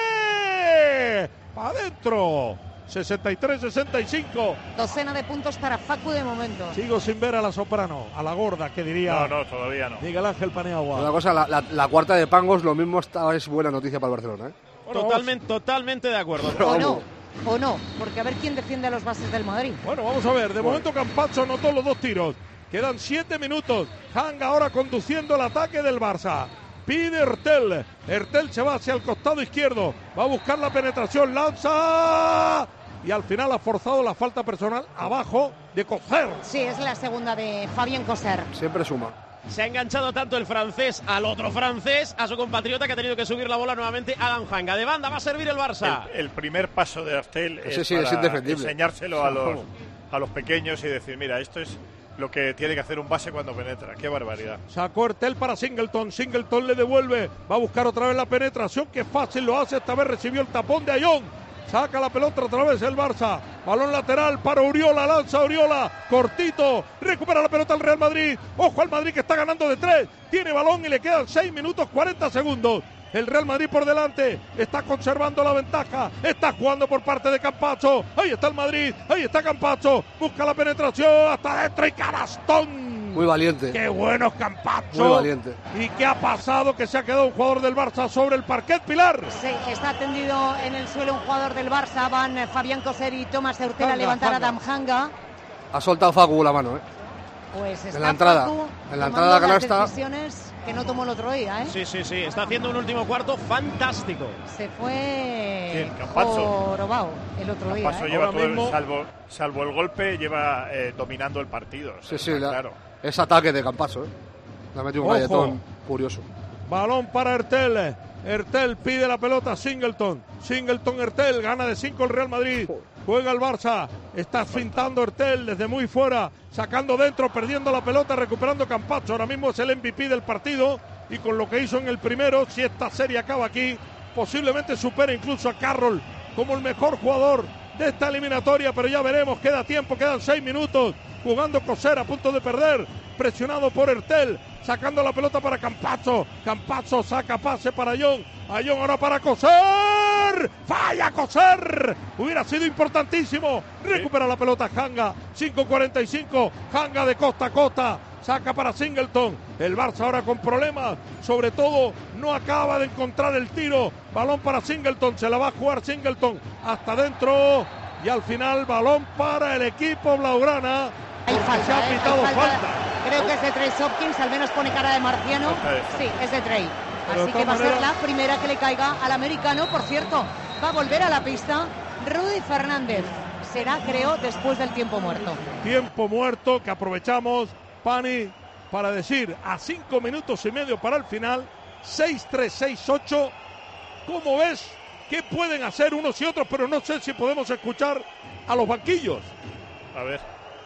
A: ¡che! ¡Para adentro! sesenta y tres sesenta y cinco.
C: Docena de puntos para Facu de momento.
A: Sigo sin ver a la soprano, a la gorda, que diría
E: No, no, todavía no.
A: Miguel Ángel Paniagua.
F: Una cosa, la, la- la cuarta de Pangos, lo mismo está, es buena noticia para el Barcelona, ¿eh?
D: Totalmente, totalmente de acuerdo.
C: O no, o no, porque a ver quién defiende a los bases del Madrid.
A: Bueno, vamos a ver. De momento Campazzo anotó los dos tiros. Quedan siete minutos. Hanga ahora conduciendo el ataque del Barça. Pide Ertel. Ertel se va hacia el costado izquierdo. Va a buscar la penetración. Lanza. Y al final ha forzado la falta personal abajo de Coser.
C: Sí, es la segunda de Fabien Coser.
F: Siempre suma.
D: Se ha enganchado tanto el francés al otro francés, a su compatriota, que ha tenido que subir la bola nuevamente a Hanga. De banda va a servir el Barça.
E: El, el primer paso de Artel
F: Ese
E: es
F: sí, es
E: para
F: indefendible.
E: enseñárselo a los,
F: Vamos.
E: a los pequeños y decir, mira, esto es lo que tiene que hacer un base cuando penetra. ¡Qué barbaridad!
A: Sacó Ertel para Singleton. Singleton le devuelve. Va a buscar otra vez la penetración. Qué fácil lo hace. Esta vez recibió el tapón de Ayón. Saca la pelota otra vez el Barça. Balón lateral para Oriola. Lanza Oriola. Cortito. Recupera la pelota el Real Madrid. Ojo al Madrid que está ganando de tres. Tiene balón y le quedan seis minutos cuarenta segundos. El Real Madrid por delante. Está conservando la ventaja. Está jugando por parte de Campazzo. Ahí está el Madrid. Ahí está Campazzo. Busca la penetración. Hasta adentro y canastón.
F: Muy valiente.
A: ¡Qué bueno Campazzo!
F: Muy valiente.
A: ¿Y qué ha pasado? Que se ha quedado un jugador del Barça sobre el parquet, Pilar.
C: Sí, está tendido en el suelo un jugador del Barça. Van eh, Fabián Coser y Tomás Eurtel a
A: Hanga,
C: levantar a
A: Hanga.
C: Adam Hanga.
F: Ha soltado Facu la mano, ¿eh?
C: Pues está
F: la entrada,
C: Facu
F: en la
C: tomando
F: entrada de la
C: las
F: canasta.
C: decisiones que no tomó el otro día, ¿eh?
D: Sí, sí, sí. Está haciendo un último cuarto fantástico.
C: Se fue
E: ¿Quién? Campazzo.
C: jorobado el otro día.
E: Campazzo
C: ¿eh?
E: lleva
A: Ahora
E: todo, el-
A: mismo-
E: salvo, salvo el golpe, lleva eh, dominando el partido. o sea,
F: Sí, sí,
E: está
F: la-
E: claro.
F: es ataque de Campazzo, ¿eh? Le ha metido un
A: Ojo.
F: galletón curioso.
A: Balón para Ertel. Ertel pide la pelota a Singleton. Singleton, Ertel, gana de cinco el Real Madrid. Juega el Barça. Está fintando Ertel desde muy fuera. Sacando dentro, perdiendo la pelota, recuperando Campazzo. Ahora mismo es el M V P del partido. Y con lo que hizo en el primero, si esta serie acaba aquí, posiblemente supera incluso a Carroll como el mejor jugador de esta eliminatoria. Pero ya veremos, queda tiempo, quedan seis minutos. Jugando Coser a punto de perder. Presionado por Ertel. Sacando la pelota para Campazzo. Campazzo saca pase para Ayón. Ayón ahora para Coser. Falla Coser. Hubiera sido importantísimo. Recupera la pelota Hanga. cinco cuarenta y cinco. Hanga de costa a costa. Saca para Singleton. El Barça ahora con problemas. Sobre todo no acaba de encontrar el tiro. Balón para Singleton. Se la va a jugar Singleton hasta dentro. Y al final balón para el equipo blaugrana.
C: Hay
A: Porque
C: falta,
A: se ha
C: ¿eh? Hay
A: pitado
C: falta.
A: falta.
C: Creo que es de Trey Hopkins, al menos pone cara de marciano.
E: Falta de-
C: Sí, es de Trey.
A: Pero de
C: Así que
A: todas
C: va a ser
A: maneras-
C: la primera que le caiga al americano. Por cierto, va a volver a la pista Rudy Fernández. Será, creo, después del tiempo muerto.
A: Tiempo muerto que aprovechamos, Pani, para decir a cinco minutos y medio para el final, seis tres, seis ocho. ¿Cómo ves? ¿Qué pueden hacer unos y otros? Pero no sé si podemos escuchar a los banquillos.
E: A ver.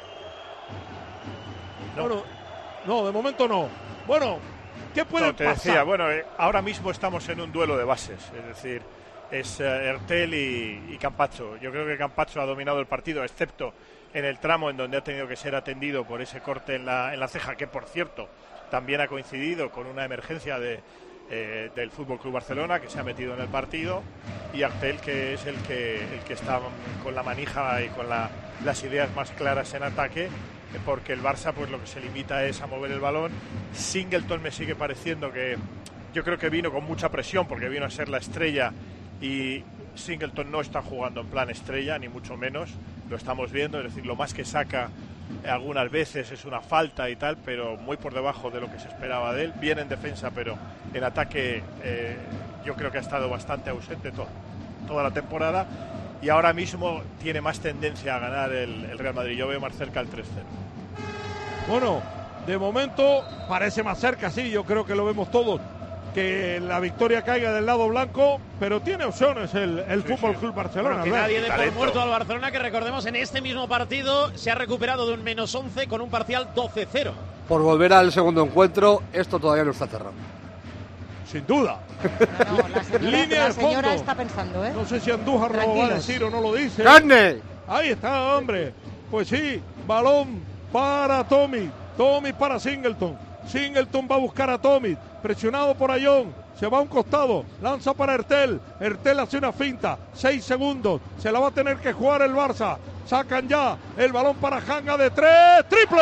E: No.
A: Bueno, no, de momento no. Bueno, ¿qué puede
E: No, te
A: pasar?
E: decía, bueno, eh, ahora mismo estamos en un duelo de bases, es decir, es eh, Ertel y, y Campazzo. Yo creo que Campazzo ha dominado el partido, excepto en el tramo en donde ha tenido que ser atendido por ese corte en la, en la ceja, que por cierto también ha coincidido con una emergencia de, eh, del Fútbol Club Barcelona, que se ha metido en el partido, y Ertel, que es el que, el que está con la manija y con la, las ideas más claras en ataque, porque el Barça pues lo que se limita es a mover el balón. Singleton me sigue pareciendo que yo creo que vino con mucha presión porque vino a ser la estrella y Singleton no está jugando en plan estrella, ni mucho menos, lo estamos viendo, es decir, lo más que saca algunas veces es una falta y tal, pero muy por debajo de lo que se esperaba de él. Bien en defensa, pero en ataque eh, yo creo que ha estado bastante ausente to- toda la temporada, y ahora mismo tiene más tendencia a ganar el, el Real Madrid. Yo veo más cerca el tres cero.
A: Bueno, de momento parece más cerca, sí, yo creo que lo vemos todos, que la victoria caiga del lado blanco, pero tiene opciones el, el
E: Sí,
A: Fútbol
E: sí.
A: Club Barcelona.
D: Bueno, que
A: Albert.
D: nadie dé por
E: Talento.
D: muerto al Barcelona, que recordemos en este mismo partido se ha recuperado de un menos once con un parcial doce cero.
F: Por volver al segundo encuentro, esto todavía no está cerrado.
A: Sin duda.
C: No, no, la señora,
A: Línea
C: la
A: de
C: señora
A: fondo.
C: está pensando, ¿eh?
A: No sé si Andújar lo va a
C: Tranquilos.
A: decir o no lo dice.
F: ¡Carne!
A: Ahí está, hombre. Pues sí, balón para Tommy. Tommy para Singleton. Singleton va a buscar a Tommy. Presionado por Ayón. Se va a un costado. Lanza para Ertel. Ertel hace una finta. Seis segundos. Se la va a tener que jugar el Barça. Sacan ya el balón para Hanga de tres. ¡Triple!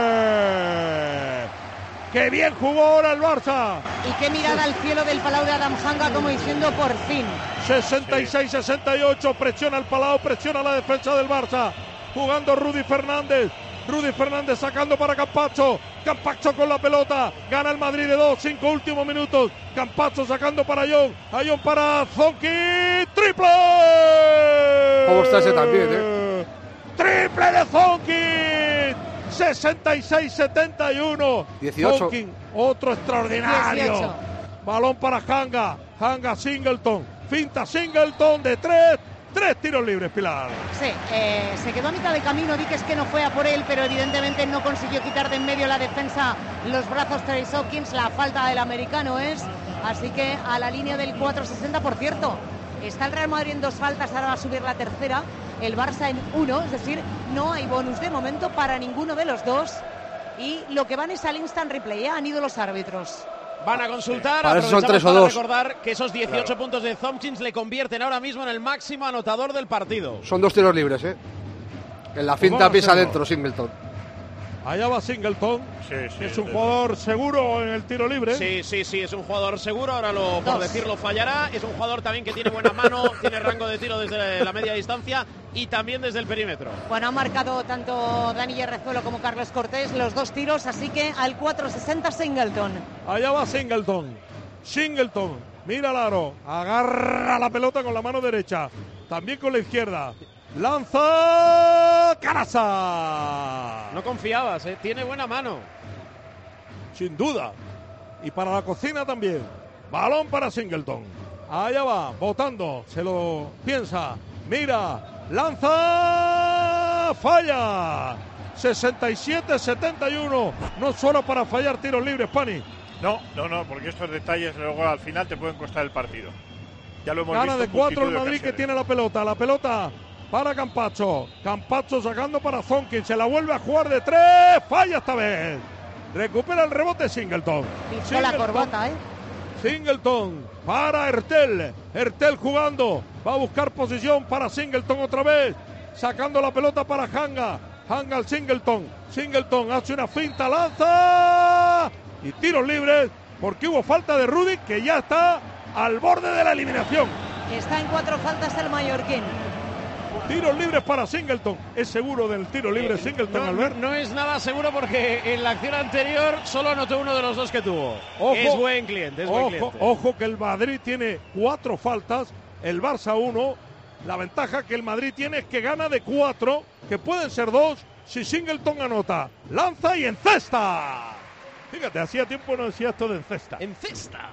A: ¡Qué bien jugó ahora el Barça!
C: Y qué mirada al cielo del Palau de Adam Hanga, como diciendo por fin.
A: sesenta y seis sesenta y ocho, presiona el Palau, presiona la defensa del Barça, jugando Rudy Fernández, Rudy Fernández sacando para Campazzo, Campazzo con la pelota, gana el Madrid de dos, cinco últimos minutos, Campazzo sacando para Ayón, Ayón para Zonki, ¡triple!
F: ¿Cómo está ese también, eh?
A: ¡Triple de Zonki! sesenta y seis setenta y uno,
F: dieciocho.
A: Zonki, otro extraordinario.
C: dieciocho.
A: Balón para Hanga, Hanga Singleton, finta Singleton de tres, tres tiros libres, Pilar.
C: Sí, eh, se quedó a mitad de camino, Vic, es que no fue a por él, pero evidentemente no consiguió quitar de en medio la defensa los brazos Trace Hawkins, la falta del americano es, así que a la línea del cuatro sesenta, por cierto, está el Real Madrid en dos faltas, ahora va a subir la tercera, el Barça en uno, es decir, no hay bonus de momento para ninguno de los dos, y lo que van es al instant replay, ¿eh? Han ido los árbitros.
D: Van a consultar,
F: Para eso son
D: aprovechamos
F: tres o
D: para
F: dos.
D: recordar que esos dieciocho
E: Claro.
D: puntos de Thompkins le convierten ahora mismo en el máximo anotador del partido.
F: Son dos tiros libres, ¿eh? En la finta
A: vamos a
F: pisa
A: hacerlo.
F: adentro Singleton.
A: Allá va Singleton,
E: Sí, sí,
A: que es un
E: desde-
A: jugador seguro en el tiro libre.
D: Sí, sí, sí, es un jugador seguro, ahora lo, por
C: Dos.
D: decirlo fallará, es un jugador también que tiene buena mano, tiene rango de tiro desde la media distancia y también desde el perímetro.
C: Bueno, han marcado tanto Dani Yerrezuelo como Carlos Cortés los dos tiros, así que al cuatro sesenta Singleton.
A: Allá va Singleton. Singleton, mira al aro, agarra la pelota con la mano derecha, también con la izquierda. Lanza Carasa.
D: No confiabas, ¿eh? Tiene buena mano.
A: Sin duda. Y para la cocina también. Balón para Singleton. Allá va, botando, se lo piensa. Mira, lanza, falla. sesenta y siete setenta y uno. No solo para fallar tiros libres, Pani.
E: No, no, no, porque estos detalles luego al final te pueden costar el partido. Ya lo hemos
A: Gana
E: visto
A: de
E: en
A: cuatro el
E: multitud de
A: Madrid, que
E: ocasiones.
A: tiene la pelota. La pelota para Campazzo. Campazzo sacando para Zonkin. Se la vuelve a jugar de tres. Falla esta vez. Recupera el rebote Singleton.
C: Pisó la corbata, ¿eh?
A: Singleton para Ertel. Ertel jugando. Va a buscar posición para Singleton otra vez. Sacando la pelota para Hanga. Hanga al Singleton. Singleton hace una finta, lanza. Y tiros libres porque hubo falta de Rudy, que ya está al borde de la eliminación.
C: Está en cuatro faltas el mallorquín.
A: Tiros libres para Singleton. ¿Es seguro del tiro libre
D: Eh,
A: Singleton,
D: no,
A: Albert?
D: no es nada seguro porque en la acción anterior solo anotó uno de los dos que tuvo.
A: Ojo,
D: es buen cliente, es buen
A: ojo,
D: cliente.
A: ojo que el Madrid tiene cuatro faltas, el Barça uno. La ventaja que el Madrid tiene es que gana de cuatro, que pueden ser dos si Singleton anota. Lanza y encesta. Fíjate, hacía tiempo no decía esto de encesta.
D: Encesta.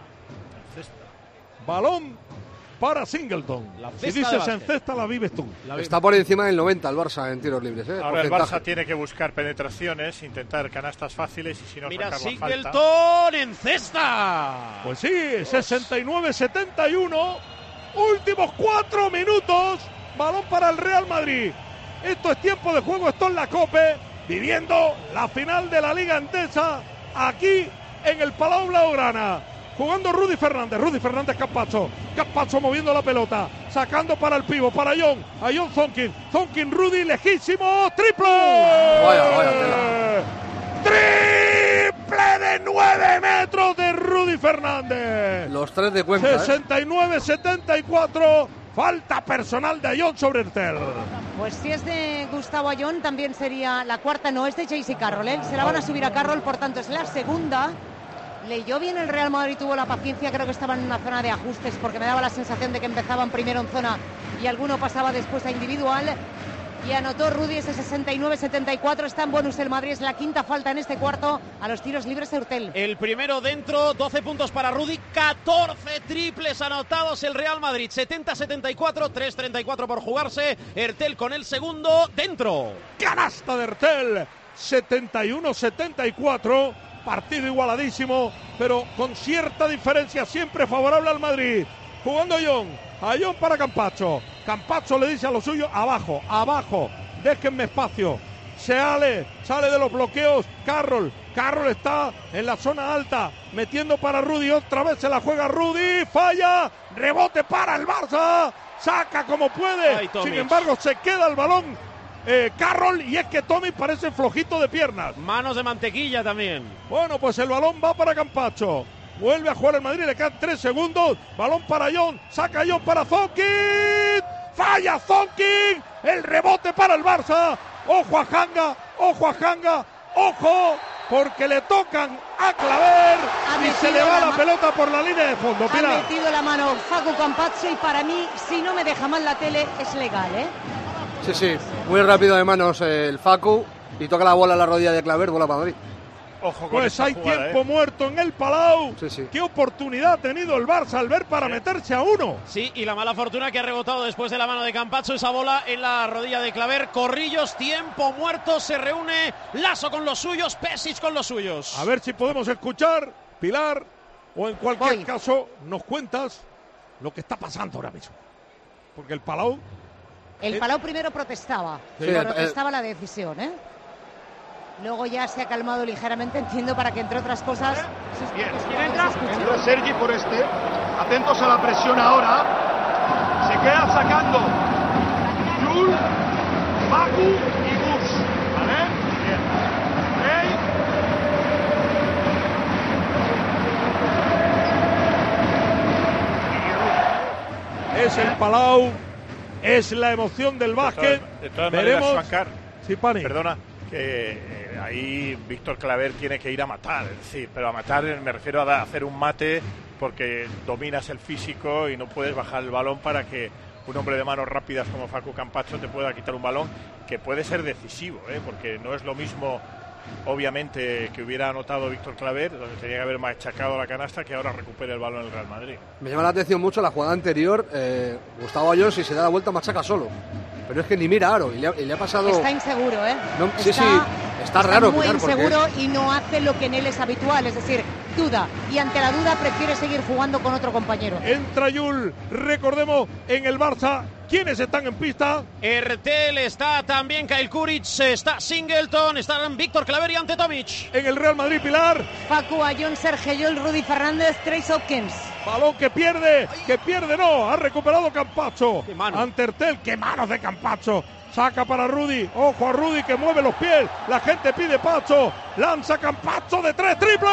A: Balón para Singleton.
D: La
A: Si
D: cesta de
A: dices
D: básquet.
A: encesta, la vives tú.
D: La
F: Está por encima del noventa el Barça en tiros libres, ¿eh?
E: Ahora el
F: Porcentaje.
E: Barça tiene que buscar penetraciones, intentar canastas fáciles y si no
D: Mira,
E: sacar la falta.
D: Singleton en cesta.
A: Pues sí, sesenta y nueve setenta y uno. Últimos cuatro minutos. Balón para el Real Madrid. Esto es tiempo de juego, esto es la COPE. Viviendo la final de la Liga Endesa aquí en el Palau Blaugrana. Jugando Rudy Fernández, Rudy Fernández Campazzo. Campazzo moviendo la pelota. Sacando para el pivo, para Ayón. Ayón Zonkin. Zonkin Rudy, lejísimo. ¡Triple!
F: Vaya, vaya tela.
A: ¡Triple de nueve metros de Rudy Fernández!
F: Los tres de Cuenca, ¿eh?
A: sesenta y nueve setenta y cuatro. Falta personal de Ayón sobre Ertel.
C: Pues si es de Gustavo Ayón, también sería la cuarta, no, es de Jaycee Carroll, ¿eh? Se la van a subir a Carroll, por tanto es la segunda. Leyó bien el Real Madrid, tuvo la paciencia, creo que estaban en una zona de ajustes porque me daba la sensación de que empezaban primero en zona y alguno pasaba después a individual. Y anotó Rudy ese sesenta y nueve setenta y cuatro, está en bonus el Madrid, es la quinta falta en este cuarto a los tiros libres de Hurtel.
D: El primero dentro, doce puntos para Rudy, catorce triples anotados el Real Madrid, setenta setenta y cuatro, tres treinta y cuatro por jugarse, Hurtel con el segundo, dentro.
A: Canasta de Hurtel, setenta y uno setenta y cuatro, partido igualadísimo, pero con cierta diferencia, siempre favorable al Madrid. Jugando Ayón, Ayón para Campazzo. Campazzo le dice a lo suyo, abajo, abajo, déjenme espacio. Se sale, sale de los bloqueos, Carroll. Carroll está en la zona alta, metiendo para Rudy, otra vez se la juega Rudy, falla, rebote para el Barça, saca como puede.
D: Ay,
A: sin embargo se queda el balón eh, Carroll, y es que Tommy parece flojito de piernas.
D: Manos de mantequilla también.
A: Bueno, pues el balón va para Campazzo. Vuelve a jugar el Madrid, le quedan tres segundos. Balón para Ayón, saca Ayón para Zonkin. Falla Zonkin. El rebote para el Barça. Ojo a Hanga, ojo a Hanga, ojo, porque le tocan a Claver y se le va la, la pelota por la línea de fondo.
C: Ha
A: Pilar.
C: metido la mano Facu Campazzo y para mí, si no me deja mal la tele, es legal, ¿eh?
F: Sí, sí, muy rápido de manos eh, el Facu y toca la bola en la rodilla de Claver, bola para Madrid.
A: Ojo con pues hay jugada, tiempo eh. muerto en el Palau.
F: Sí, sí.
A: Qué oportunidad ha tenido el Barça al ver para sí. meterse a uno.
D: Sí, y la mala fortuna que ha rebotado después de la mano de Campazzo esa bola en la rodilla de Claver. Corrillos, tiempo muerto, se reúne Lasso con los suyos, Pešić con los suyos.
A: A ver si podemos escuchar, Pilar, o en cualquier
C: Voy.
A: caso nos cuentas lo que está pasando ahora mismo. Porque el Palau...
C: El
A: es...
C: Palau primero protestaba,
A: sí,
C: protestaba
A: el...
C: la decisión, ¿eh? Luego ya se ha calmado ligeramente, entiendo, para que entre otras cosas...
L: Bien, entra Sergi por este. Atentos a la presión ahora. Se queda sacando Jul, Facu y Gus. ¿Vale? Bien.
A: Rey. Es el Palau, es la emoción del básquet.
E: De todas, de todas
A: Veremos...
E: maneras, Suancar,
A: sí, Pani.
E: Perdona, que... Eh, ahí Víctor Claver tiene que ir a matar, es decir, pero a matar me refiero a, da, a hacer un mate porque dominas el físico y no puedes bajar el balón para que un hombre de manos rápidas como Facu Campazzo te pueda quitar un balón que puede ser decisivo, ¿eh? Porque no es lo mismo, obviamente, que hubiera anotado Víctor Claver, donde tenía que haber machacado la canasta, que ahora recupere el balón en el Real Madrid.
F: Me llama la atención mucho la jugada anterior, eh, Gustavo Ayón, si se da la vuelta machaca solo. Pero es que ni mira Aro y le ha, y le ha pasado...
C: Está inseguro, ¿eh?
F: No,
C: está,
F: sí, sí, está, está raro.
C: muy
F: Pilar,
C: inseguro
F: porque...
C: y no hace lo que en él es habitual, es decir, duda. Y ante la duda prefiere seguir jugando con otro compañero.
A: Entra Yul, recordemos, en el Barça. ¿Quiénes están en pista?
D: Hurtel, está también Kyle Kuric, está Singleton, están Víctor Claver y Ante Tomic.
A: En el Real Madrid, Pilar.
C: Facu, Ayón, Sergio Yul, Rudy Fernández, Trace Hopkins.
A: Balón que pierde, que pierde no, ha recuperado Campazzo. Ante Hurtel, qué manos de Campazzo. Saca para Rudy, ojo a Rudy que mueve los pies, la gente pide paso, lanza Campazzo de tres, triple.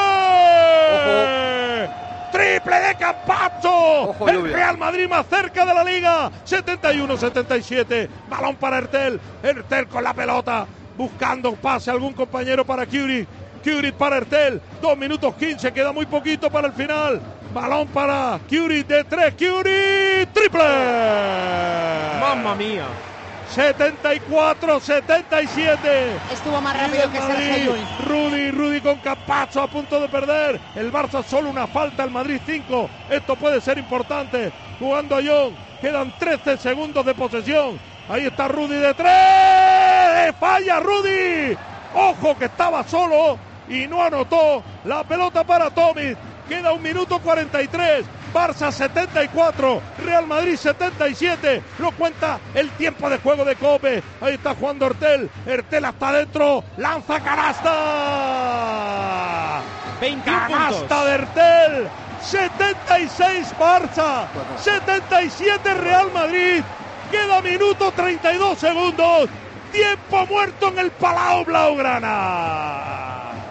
A: Ojo. Triple de Campazzo. Ojo, el lluvia. Real Madrid más cerca de la liga, setenta y uno setenta y siete, balón para Hurtel, Hurtel con la pelota, buscando pase a algún compañero para Kuric, Kuric para Hurtel, dos minutos quince, queda muy poquito para el final. Balón para Kuric de tres, Kuric, triple.
D: ¡Mamma mía!
A: setenta y cuatro setenta y siete.
C: Estuvo más rápido que Sergio Yul.
A: Rudy, Rudy con Campazzo a punto de perder. El Barça solo una falta, el Madrid cinco. Esto puede ser importante. Jugando a Ayón. Quedan trece segundos de posesión. Ahí está Rudy de tres. Falla Rudy. Ojo que estaba solo y no anotó. La pelota para Tomic. Queda un minuto cuarenta y tres. Barça setenta y cuatro, Real Madrid setenta y siete, lo cuenta el tiempo de juego de Cope. Ahí está jugando Hurtel, Hurtel hasta adentro, lanza canasta. Canasta de Hurtel, setenta y seis Barça, setenta y siete Real Madrid. Queda minuto treinta y dos segundos, tiempo muerto en el Palau Blaugrana.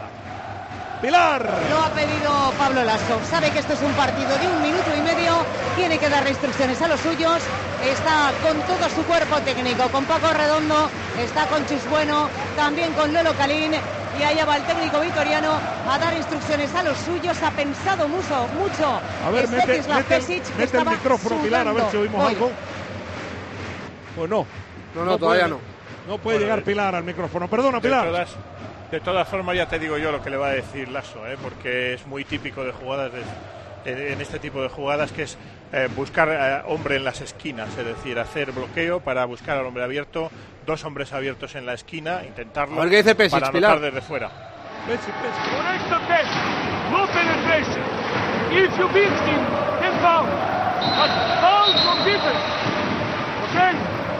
A: Pilar.
C: Lo ha pedido Pablo Lasso. Sabe que esto es un partido de un minuto y medio tiene que dar instrucciones a los suyos, está con todo su cuerpo técnico, con Paco Redondo, está con Chus Bueno, también con Lolo Calín, y allá va el técnico vitoriano a dar instrucciones a los suyos. Ha pensado mucho, mucho.
A: A ver, mete,
C: Svetislav
A: mete,
C: Pešić, que
A: mete el
C: estaba
A: micrófono, Pilar, a ver si oímos
C: Voy.
A: algo. Pues no.
F: No, no, todavía
A: puede,
F: no.
A: No puede
E: Bueno,
A: llegar
E: de,
A: Pilar al micrófono. Perdona,
E: de
A: Pilar.
E: Todas, de todas formas, ya te digo yo lo que le va a decir Lasso, ¿eh? Porque es muy típico de jugadas, de, en, en este tipo de jugadas, que es eh, buscar eh, hombre en las esquinas, es decir, hacer bloqueo para buscar al hombre abierto, dos hombres abiertos en la esquina, intentarlo
F: A ver qué dice Pešić,
E: para
F: Pilar.
E: anotar desde fuera.
A: Pešić, Pešić.
L: Correct the test. No penetration. If you beat him, then foul. But foul from defense. Okay?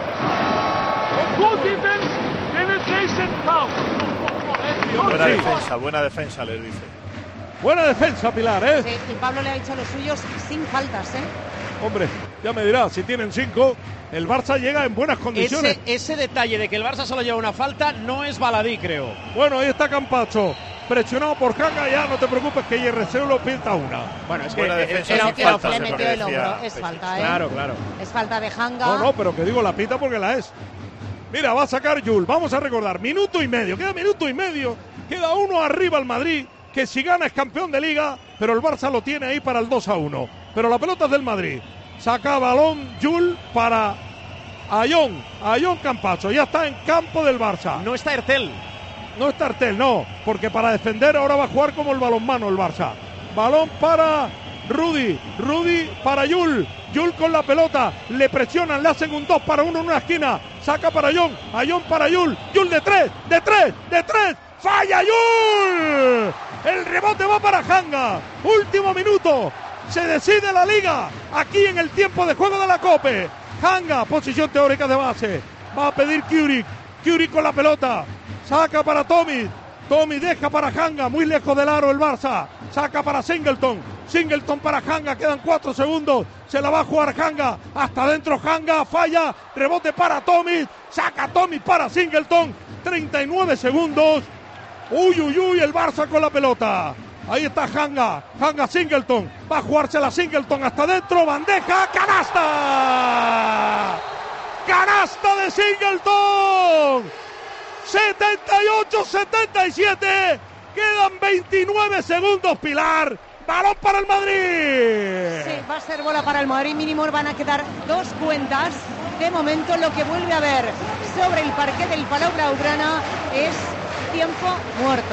L: Good defense, penetration, foul.
E: Buena
A: Sí.
E: defensa, buena defensa, les dice.
A: Buena defensa, Pilar, ¿eh?
C: Sí, y Pablo le ha dicho a los suyos sin faltas, ¿eh?
A: Hombre, ya me dirás, si tienen cinco, el Barça llega en buenas condiciones.
D: Ese, ese detalle de que el Barça solo lleva una falta no es baladí, creo.
A: Bueno, ahí está Campacho, presionado por Hanga, ya no te preocupes que Yerreseulo pinta una.
D: Bueno, es que
E: Buena
D: eh,
E: defensa
D: era-
E: sin
D: era
E: falta,
C: le
E: se
C: metió
E: lo
C: el
E: decía
C: hombro, es
E: Pešić.
C: falta, ¿eh?
D: Claro, claro.
C: Es falta de Hanga.
A: No, no, pero que digo la pita porque la es. Mira, va a sacar Yul, vamos a recordar, minuto y medio, queda minuto y medio, queda uno arriba al Madrid, que si gana es campeón de liga, pero el Barça lo tiene ahí para el dos a uno. Pero la pelota es del Madrid. Saca balón Yul para Ayón, Ayón Campacho, ya está en campo del Barça.
D: No está Ertel.
A: No está Artel, no, porque para defender ahora va a jugar como el balonmano el Barça. Balón para Rudy, Rudy para Yul, Yul con la pelota, le presionan, le hacen un dos para uno en una esquina, saca para Ayón, Ayón para Yul, Yul de tres, de tres, de tres, falla Yul, el rebote va para Hanga, último minuto, se decide la liga, aquí en el tiempo de juego de la Cope, Hanga, posición teórica de base, va a pedir Kjurik, Kjurik con la pelota, saca para Tommy, Tommy deja para Hanga, muy lejos del aro el Barça, saca para Singleton, Singleton para Hanga, quedan cuatro segundos, se la va a jugar Hanga, hasta adentro Hanga, falla, rebote para Tommy, saca Tommy para Singleton, treinta y nueve segundos, uy, uy, uy, el Barça con la pelota, ahí está Hanga, Hanga Singleton, va a jugársela Singleton hasta adentro, bandeja, canasta, canasta de Singleton, setenta y ocho setenta y siete, quedan veintinueve segundos, Pilar, balón para el Madrid.
C: Sí, va a ser bola para el Madrid, mínimo van a quedar dos cuentas. De momento lo que vuelve a haber sobre el parqué del Palau Blaugrana es tiempo muerto.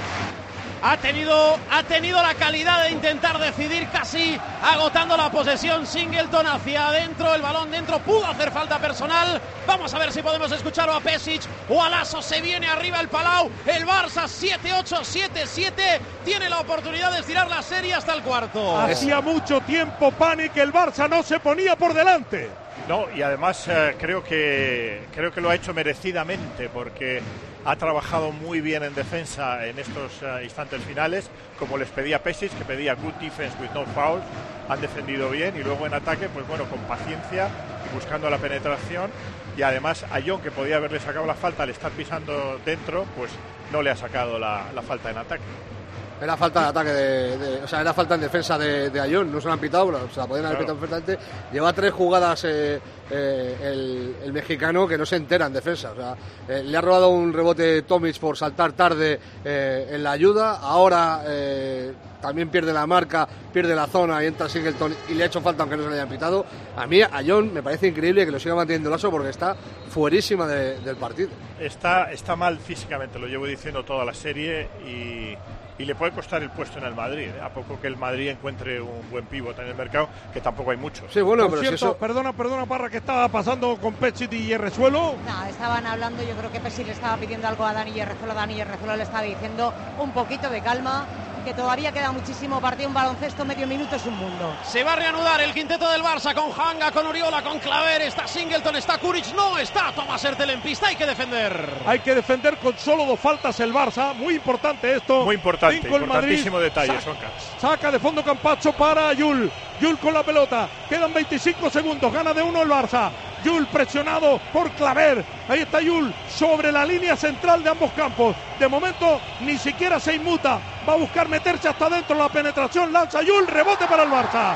D: Ha tenido, ha tenido la calidad de intentar decidir, casi agotando la posesión. Singleton hacia adentro, el balón dentro, pudo hacer falta personal. Vamos a ver si podemos escuchar a Pešić o a Lasso. Se viene arriba el Palau, el Barça siete ocho, siete siete, tiene la oportunidad de estirar la serie hasta el cuarto.
A: Hacía mucho tiempo, Pani, que el Barça no se ponía por delante.
E: No, y además eh, creo que creo que lo ha hecho merecidamente, porque ha trabajado muy bien en defensa en estos uh, instantes finales, como les pedía Pešić, que pedía good defense with no fouls. Han defendido bien, y luego en ataque, pues bueno, con paciencia y buscando la penetración. Y además a John, que podía haberle sacado la falta al estar pisando dentro, pues no le ha sacado la, la falta en ataque.
F: Era falta de ataque, de, de, o sea, era falta en defensa de, de Ayón, no se la han pitado, o sea, podían haber
E: Claro.
F: pitado perfectamente. Lleva tres jugadas eh, eh, el, el mexicano que no se entera en defensa, o sea, eh, le ha robado un rebote Tomic por saltar tarde eh, en la ayuda, ahora eh, también pierde la marca, pierde la zona y entra Singleton y le ha hecho falta aunque no se le hayan pitado. A mí, Ayón, me parece increíble que lo siga manteniendo Lasso porque está fuerísima de, del partido.
E: Está, está mal físicamente, lo llevo diciendo toda la serie, y... y le puede costar el puesto en el Madrid, ¿eh? A poco que el Madrid encuentre un buen pívot en el mercado, que tampoco hay muchos.
F: Sí, bueno,
A: Por
F: pero
A: cierto,
F: si eso...
A: perdona, perdona, Parra, ¿qué estaba pasando con Pešić y Yerresuelo?
C: No, estaban hablando, yo creo que Pešić le estaba pidiendo algo a Dani Yerrezuelo, Dani Yerrezuelo le estaba diciendo un poquito de calma, que todavía queda muchísimo partido, un baloncesto, medio minuto es un mundo.
D: Se va a reanudar el quinteto del Barça con Hanga, con Oriola, con Claver, está Singleton, está Kjurik, no está Thomas Hertel en pista, hay que defender.
A: Hay que defender con solo dos faltas el Barça, muy importante esto.
E: Muy importante,
A: Cinco el
E: importantísimo
A: Madrid.
E: detalle,
A: Saca,
E: Soncas.
A: saca de fondo Campacho para Yul, Yul con la pelota, quedan veinticinco segundos, gana de uno el Barça. Yul presionado por Claver, ahí está Yul sobre la línea central de ambos campos, de momento ni siquiera se inmuta, va a buscar meterse hasta adentro, la penetración, lanza Yul, rebote para el Barça.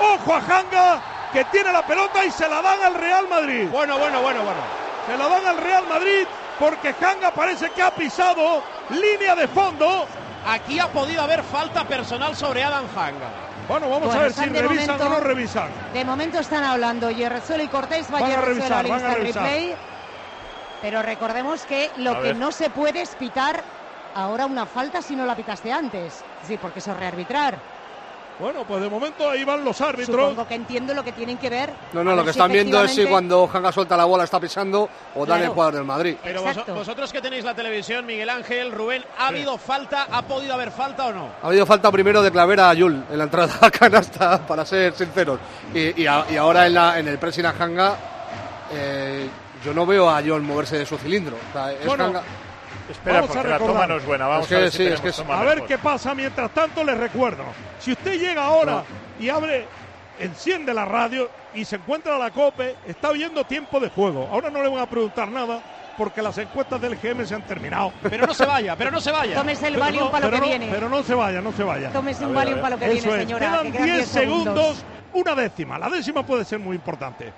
A: Ojo a Hanga, que tiene la pelota y se la dan al Real Madrid.
D: Bueno, bueno, bueno, bueno.
A: Se la dan al Real Madrid porque Hanga parece que ha pisado línea de fondo.
D: Aquí ha podido haber falta personal sobre Adam Hanga.
A: Bueno, vamos
C: bueno,
A: a ver si revisan
C: momento,
A: o no revisan.
C: De momento están hablando Yerrezuela y Cortés. Va
A: van a
C: Yerrezuela
A: revisar,
C: al
A: van a
C: instant
A: revisar.
C: replay. Pero recordemos que lo
E: A
C: que
E: ver.
C: no se puede es pitar ahora una falta si no la pitaste antes. Sí, porque eso es rearbitrar.
A: Bueno, pues de momento ahí van los árbitros.
C: Supongo que entiendo lo que tienen que ver.
F: No, no,
C: A
F: lo
C: ver
F: que
C: si
F: están viendo es si
C: efectivamente-
F: cuando Hanga suelta la bola está pisando o dan
C: Claro.
F: el jugador del Madrid.
D: Pero vos-
C: Exacto.
D: vosotros que tenéis la televisión, Miguel Ángel, Rubén, ¿ha habido falta? ¿Ha podido haber falta o no?
F: Ha habido falta primero de Clavera a Yul en la entrada a canasta, para ser sinceros. Y, y, a- y ahora en, la, en el pressing a Hanga, eh, yo no veo a John moverse de su cilindro. O sea, es
A: Bueno,
F: Hanga-
E: Espera,
A: Vamos a
E: porque la
A: recordar.
E: toma no es buena. Vamos
F: Es que
E: a ver
F: sí,
E: si
F: es
E: tenemos
F: que es-
E: toma
A: A ver
E: mejor.
A: qué pasa. Mientras tanto, les recuerdo. Si usted llega ahora y abre, enciende la radio y se encuentra la COPE, está oyendo tiempo de juego. Ahora no le van a preguntar nada porque las encuestas del G M se han terminado.
D: Pero no se vaya, pero no se vaya.
C: Tómese el
A: Pero
C: Valium
A: no,
C: para lo
A: pero
C: que
A: no,
C: viene.
A: Pero no se vaya, no se vaya.
C: Tómese
E: A
C: un
E: ver, a
C: Valium
E: ver.
C: para lo que
A: Eso
C: viene,
A: es.
C: señora.
A: Quedan
C: que quedan
A: diez
C: diez
A: segundos, una décima. La décima puede ser muy importante.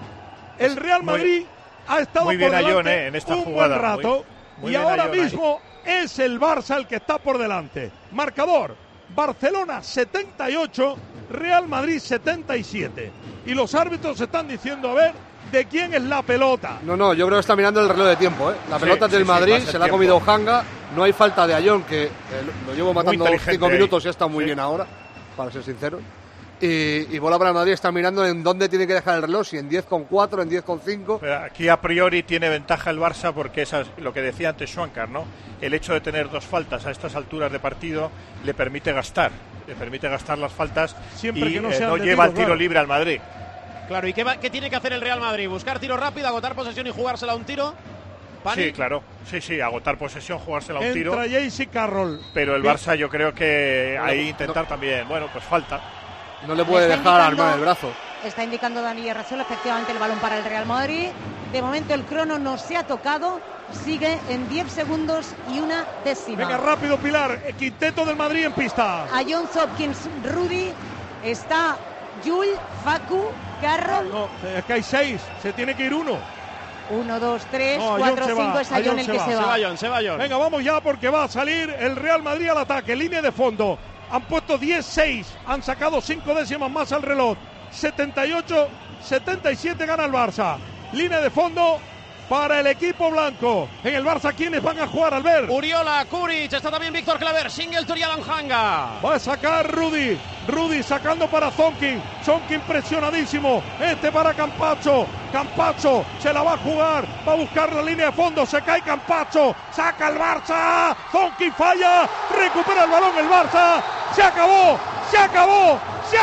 A: El Real
E: Muy-
A: Madrid ha estado
E: muy bien
A: por
E: Ayón,
A: delante
E: eh, en esta
A: un
E: jugada.
A: buen rato
E: Muy- muy
A: y
E: bien
A: ahora
E: Ayón ahí.
A: mismo es el Barça el que está por delante. Marcador: Barcelona setenta y ocho, Real Madrid setenta y siete. Y los árbitros están diciendo a ver de quién es la pelota.
F: No, no, yo creo que está mirando el reloj de tiempo. ¿eh? La
E: Sí,
F: pelota es del
E: sí, sí,
F: Madrid,
E: pasa el
F: se la ha
E: tiempo.
F: comido Hanga. No hay falta de Ayón, que eh, lo llevo matando
E: inteligente
F: cinco
E: ahí.
F: minutos y está muy
E: Sí.
F: bien ahora, para ser sincero. Y, y bola para el Madrid, está mirando en dónde tiene que dejar el reloj, si en diez con cuatro, en diez con cinco.
E: Pero aquí a priori tiene ventaja el Barça porque esa es lo que decía antes Schwankar, ¿no? El hecho de tener dos faltas a estas alturas de partido le permite gastar, le permite gastar las faltas
A: Siempre
E: y
A: que no
E: eh,
A: sean
E: no
A: de
E: lleva
A: tiro,
E: el tiro
A: claro.
E: libre al Madrid.
D: Claro, ¿y qué, va- qué tiene que hacer el Real Madrid? ¿Buscar tiro rápido, agotar posesión y jugársela a un tiro? ¿Pani?
E: Sí, claro, sí, sí, agotar posesión, jugársela a un tiro.
A: Entra Jaycee Carroll.
E: Pero el
A: Bien.
E: Barça yo creo que
F: Bueno,
E: ahí intentar también, bueno, pues falta.
F: No le puede
C: Le está
F: dejar
C: indicando-
F: armar el brazo.
C: Está indicando Dani Yerrezuela, efectivamente el balón para el Real Madrid. De momento el crono no se ha tocado. Sigue en diez segundos y una décima.
A: Venga, rápido, Pilar. El quinteto del Madrid en pista.
C: A John Hopkins, Rudy, está Jul, Facu, Carroll.
A: No, es que hay seis. Se tiene que ir uno.
C: Uno, dos, tres,
A: No,
C: cuatro,
A: Ayón se va,
C: cinco. Es
A: Ayón
C: Ayón el
A: se
C: que
A: va.
C: se
D: Se
C: va.
D: va John, se va John.
A: Venga, vamos ya porque va a salir el Real Madrid al ataque. Línea de fondo. Han puesto diez seis. Han sacado cinco décimas más al reloj. setenta y ocho setenta y siete gana el Barça. Línea de fondo para el equipo blanco. En el Barça, ¿quiénes van a jugar, Albert?
D: Uriola, Kuric, está también Víctor Claver, Singleton y Adam Hanga.
A: Va a sacar Rudy. Rudy sacando para Zonkin. Zonkin presionadísimo. Este para Campazzo. Campazzo se la va a jugar. Va a buscar la línea de fondo. Se cae Campazzo. Saca el Barça. Zonkin falla. Recupera el balón el Barça. Se acabó. Se acabó. Se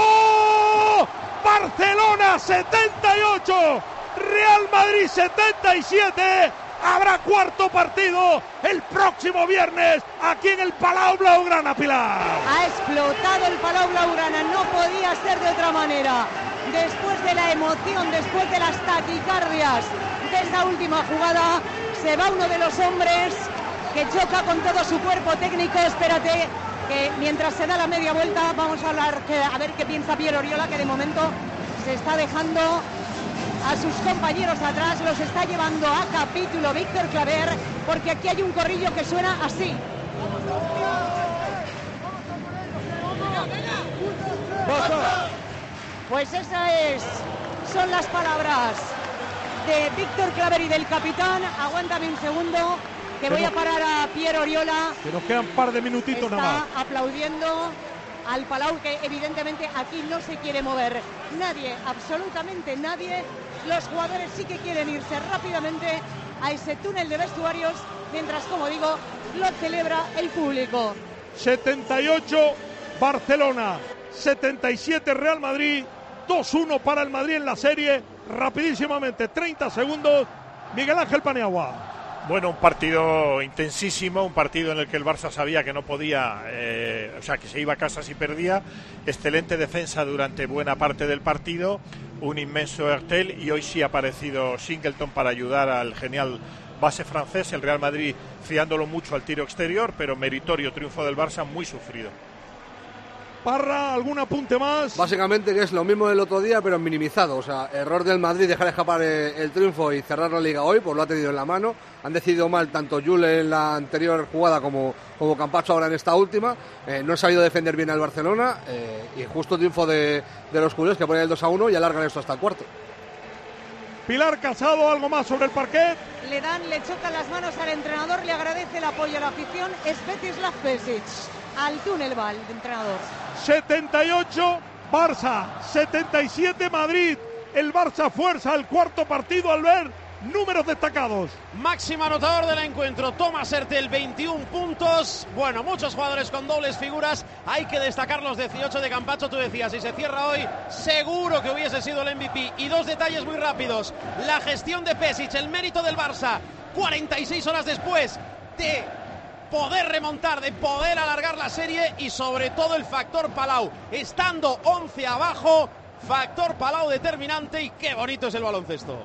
A: acabó. Barcelona setenta y ocho. Real Madrid setenta y siete. Habrá cuarto partido el próximo viernes aquí en el Palau Blaugrana, Pilar.
C: Ha explotado el Palau Blaugrana, no podía ser de otra manera. Después de la emoción, después de las taquicardias de esa última jugada, se va uno de los hombres que choca con todo su cuerpo técnico. Espérate, que mientras se da la media vuelta, vamos a hablar, que, a ver qué piensa Piero Oriola, que de momento se está dejando a sus compañeros atrás, los está llevando a capítulo Víctor Claver, porque aquí hay un corrillo que suena así. Pues esas es, son las palabras de Víctor Claver y del capitán. Aguántame un segundo, que voy a parar a Piero Oriola.
A: Que nos quedan un par de minutitos nada más.
C: Está aplaudiendo al Palau, que evidentemente aquí no se quiere mover nadie, absolutamente nadie. Los jugadores sí que quieren irse rápidamente a ese túnel de vestuarios, mientras, como digo, lo celebra el público.
A: setenta y ocho Barcelona, setenta y siete Real Madrid, dos uno para el Madrid en la serie. Rapidísimamente, treinta segundos, Miguel Ángel Paniagua.
E: Bueno, un partido intensísimo, un partido en el que el Barça sabía que no podía, eh, o sea, que se iba a casa si perdía. Excelente defensa durante buena parte del partido, un inmenso Hertel, y hoy sí ha aparecido Singleton para ayudar al genial base francés. El Real Madrid fiándolo mucho al tiro exterior, pero meritorio triunfo del Barça, muy sufrido.
A: Parra, ¿algún apunte más?
F: Básicamente que es lo mismo del otro día, pero minimizado. O sea, error del Madrid dejar escapar el, el triunfo y cerrar la Liga hoy, pues lo ha tenido en la mano. Han decidido mal tanto Jule en la anterior jugada como, como Campacho ahora en esta última. Eh, no ha sabido defender bien al Barcelona eh, y justo triunfo de, de los culés que ponen el dos a uno y alargan esto hasta el cuarto.
A: Pilar Casado, ¿algo más sobre el parquet?
C: Le dan, le chocan las manos al entrenador, le agradece el apoyo a la afición. Svetislav Pesic. Al túnel va el entrenador.
A: setenta y ocho Barça, setenta y siete Madrid. El Barça fuerza el cuarto partido al ver números destacados.
D: Máximo anotador del encuentro, Thomas Hertel, veintiún puntos. Bueno, muchos jugadores con dobles figuras. Hay que destacar los dieciocho de Campacho. Tú decías, si se cierra hoy, seguro que hubiese sido el M V P. Y dos detalles muy rápidos. La gestión de Pesic, el mérito del Barça, cuarenta y seis horas después de poder remontar, de poder alargar la serie, y sobre todo el factor Palau, estando once abajo, factor Palau determinante. Y qué bonito es el baloncesto.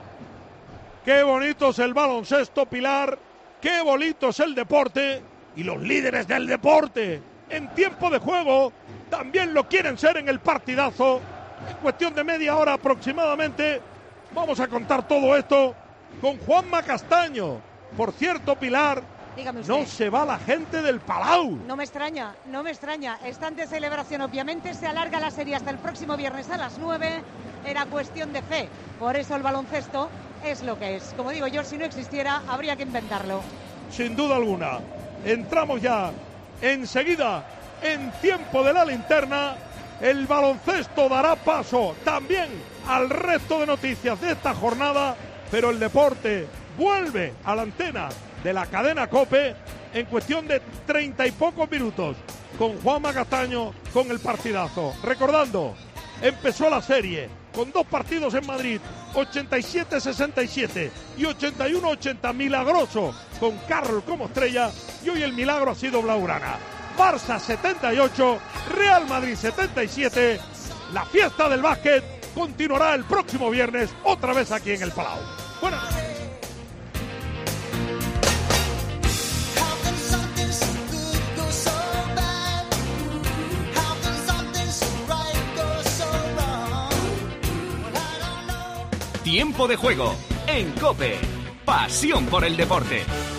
A: Qué bonito es el baloncesto, Pilar. Qué bonito es el deporte. Y los líderes del deporte en tiempo de juego también lo quieren ser en el partidazo. En cuestión de media hora aproximadamente vamos a contar todo esto con Juanma Castaño. Por cierto, Pilar,
C: dígame usted.
A: No se va la gente del Palau.
C: No me extraña, no me extraña. Están de celebración, obviamente. Se alarga la serie hasta el próximo viernes a las nueve. Era cuestión de fe. Por eso el baloncesto es lo que es. Como digo yo, si no existiera, habría que inventarlo.
A: Sin duda alguna. Entramos ya enseguida en tiempo de la linterna. El baloncesto dará paso también al resto de noticias de esta jornada, pero el deporte vuelve a la antena de la cadena COPE en cuestión de treinta y pocos minutos, con Juanma Castaño, con el partidazo. Recordando, empezó la serie con dos partidos en Madrid, ochenta y siete sesenta y siete y ochenta y uno ochenta, milagroso, con Carroll como estrella, y hoy el milagro ha sido blaugrana. Barça setenta y ocho, Real Madrid setenta y siete. La fiesta del básquet continuará el próximo viernes, otra vez aquí en el Palau. Buenas noches.
K: Tiempo de juego en COPE. Pasión por el deporte.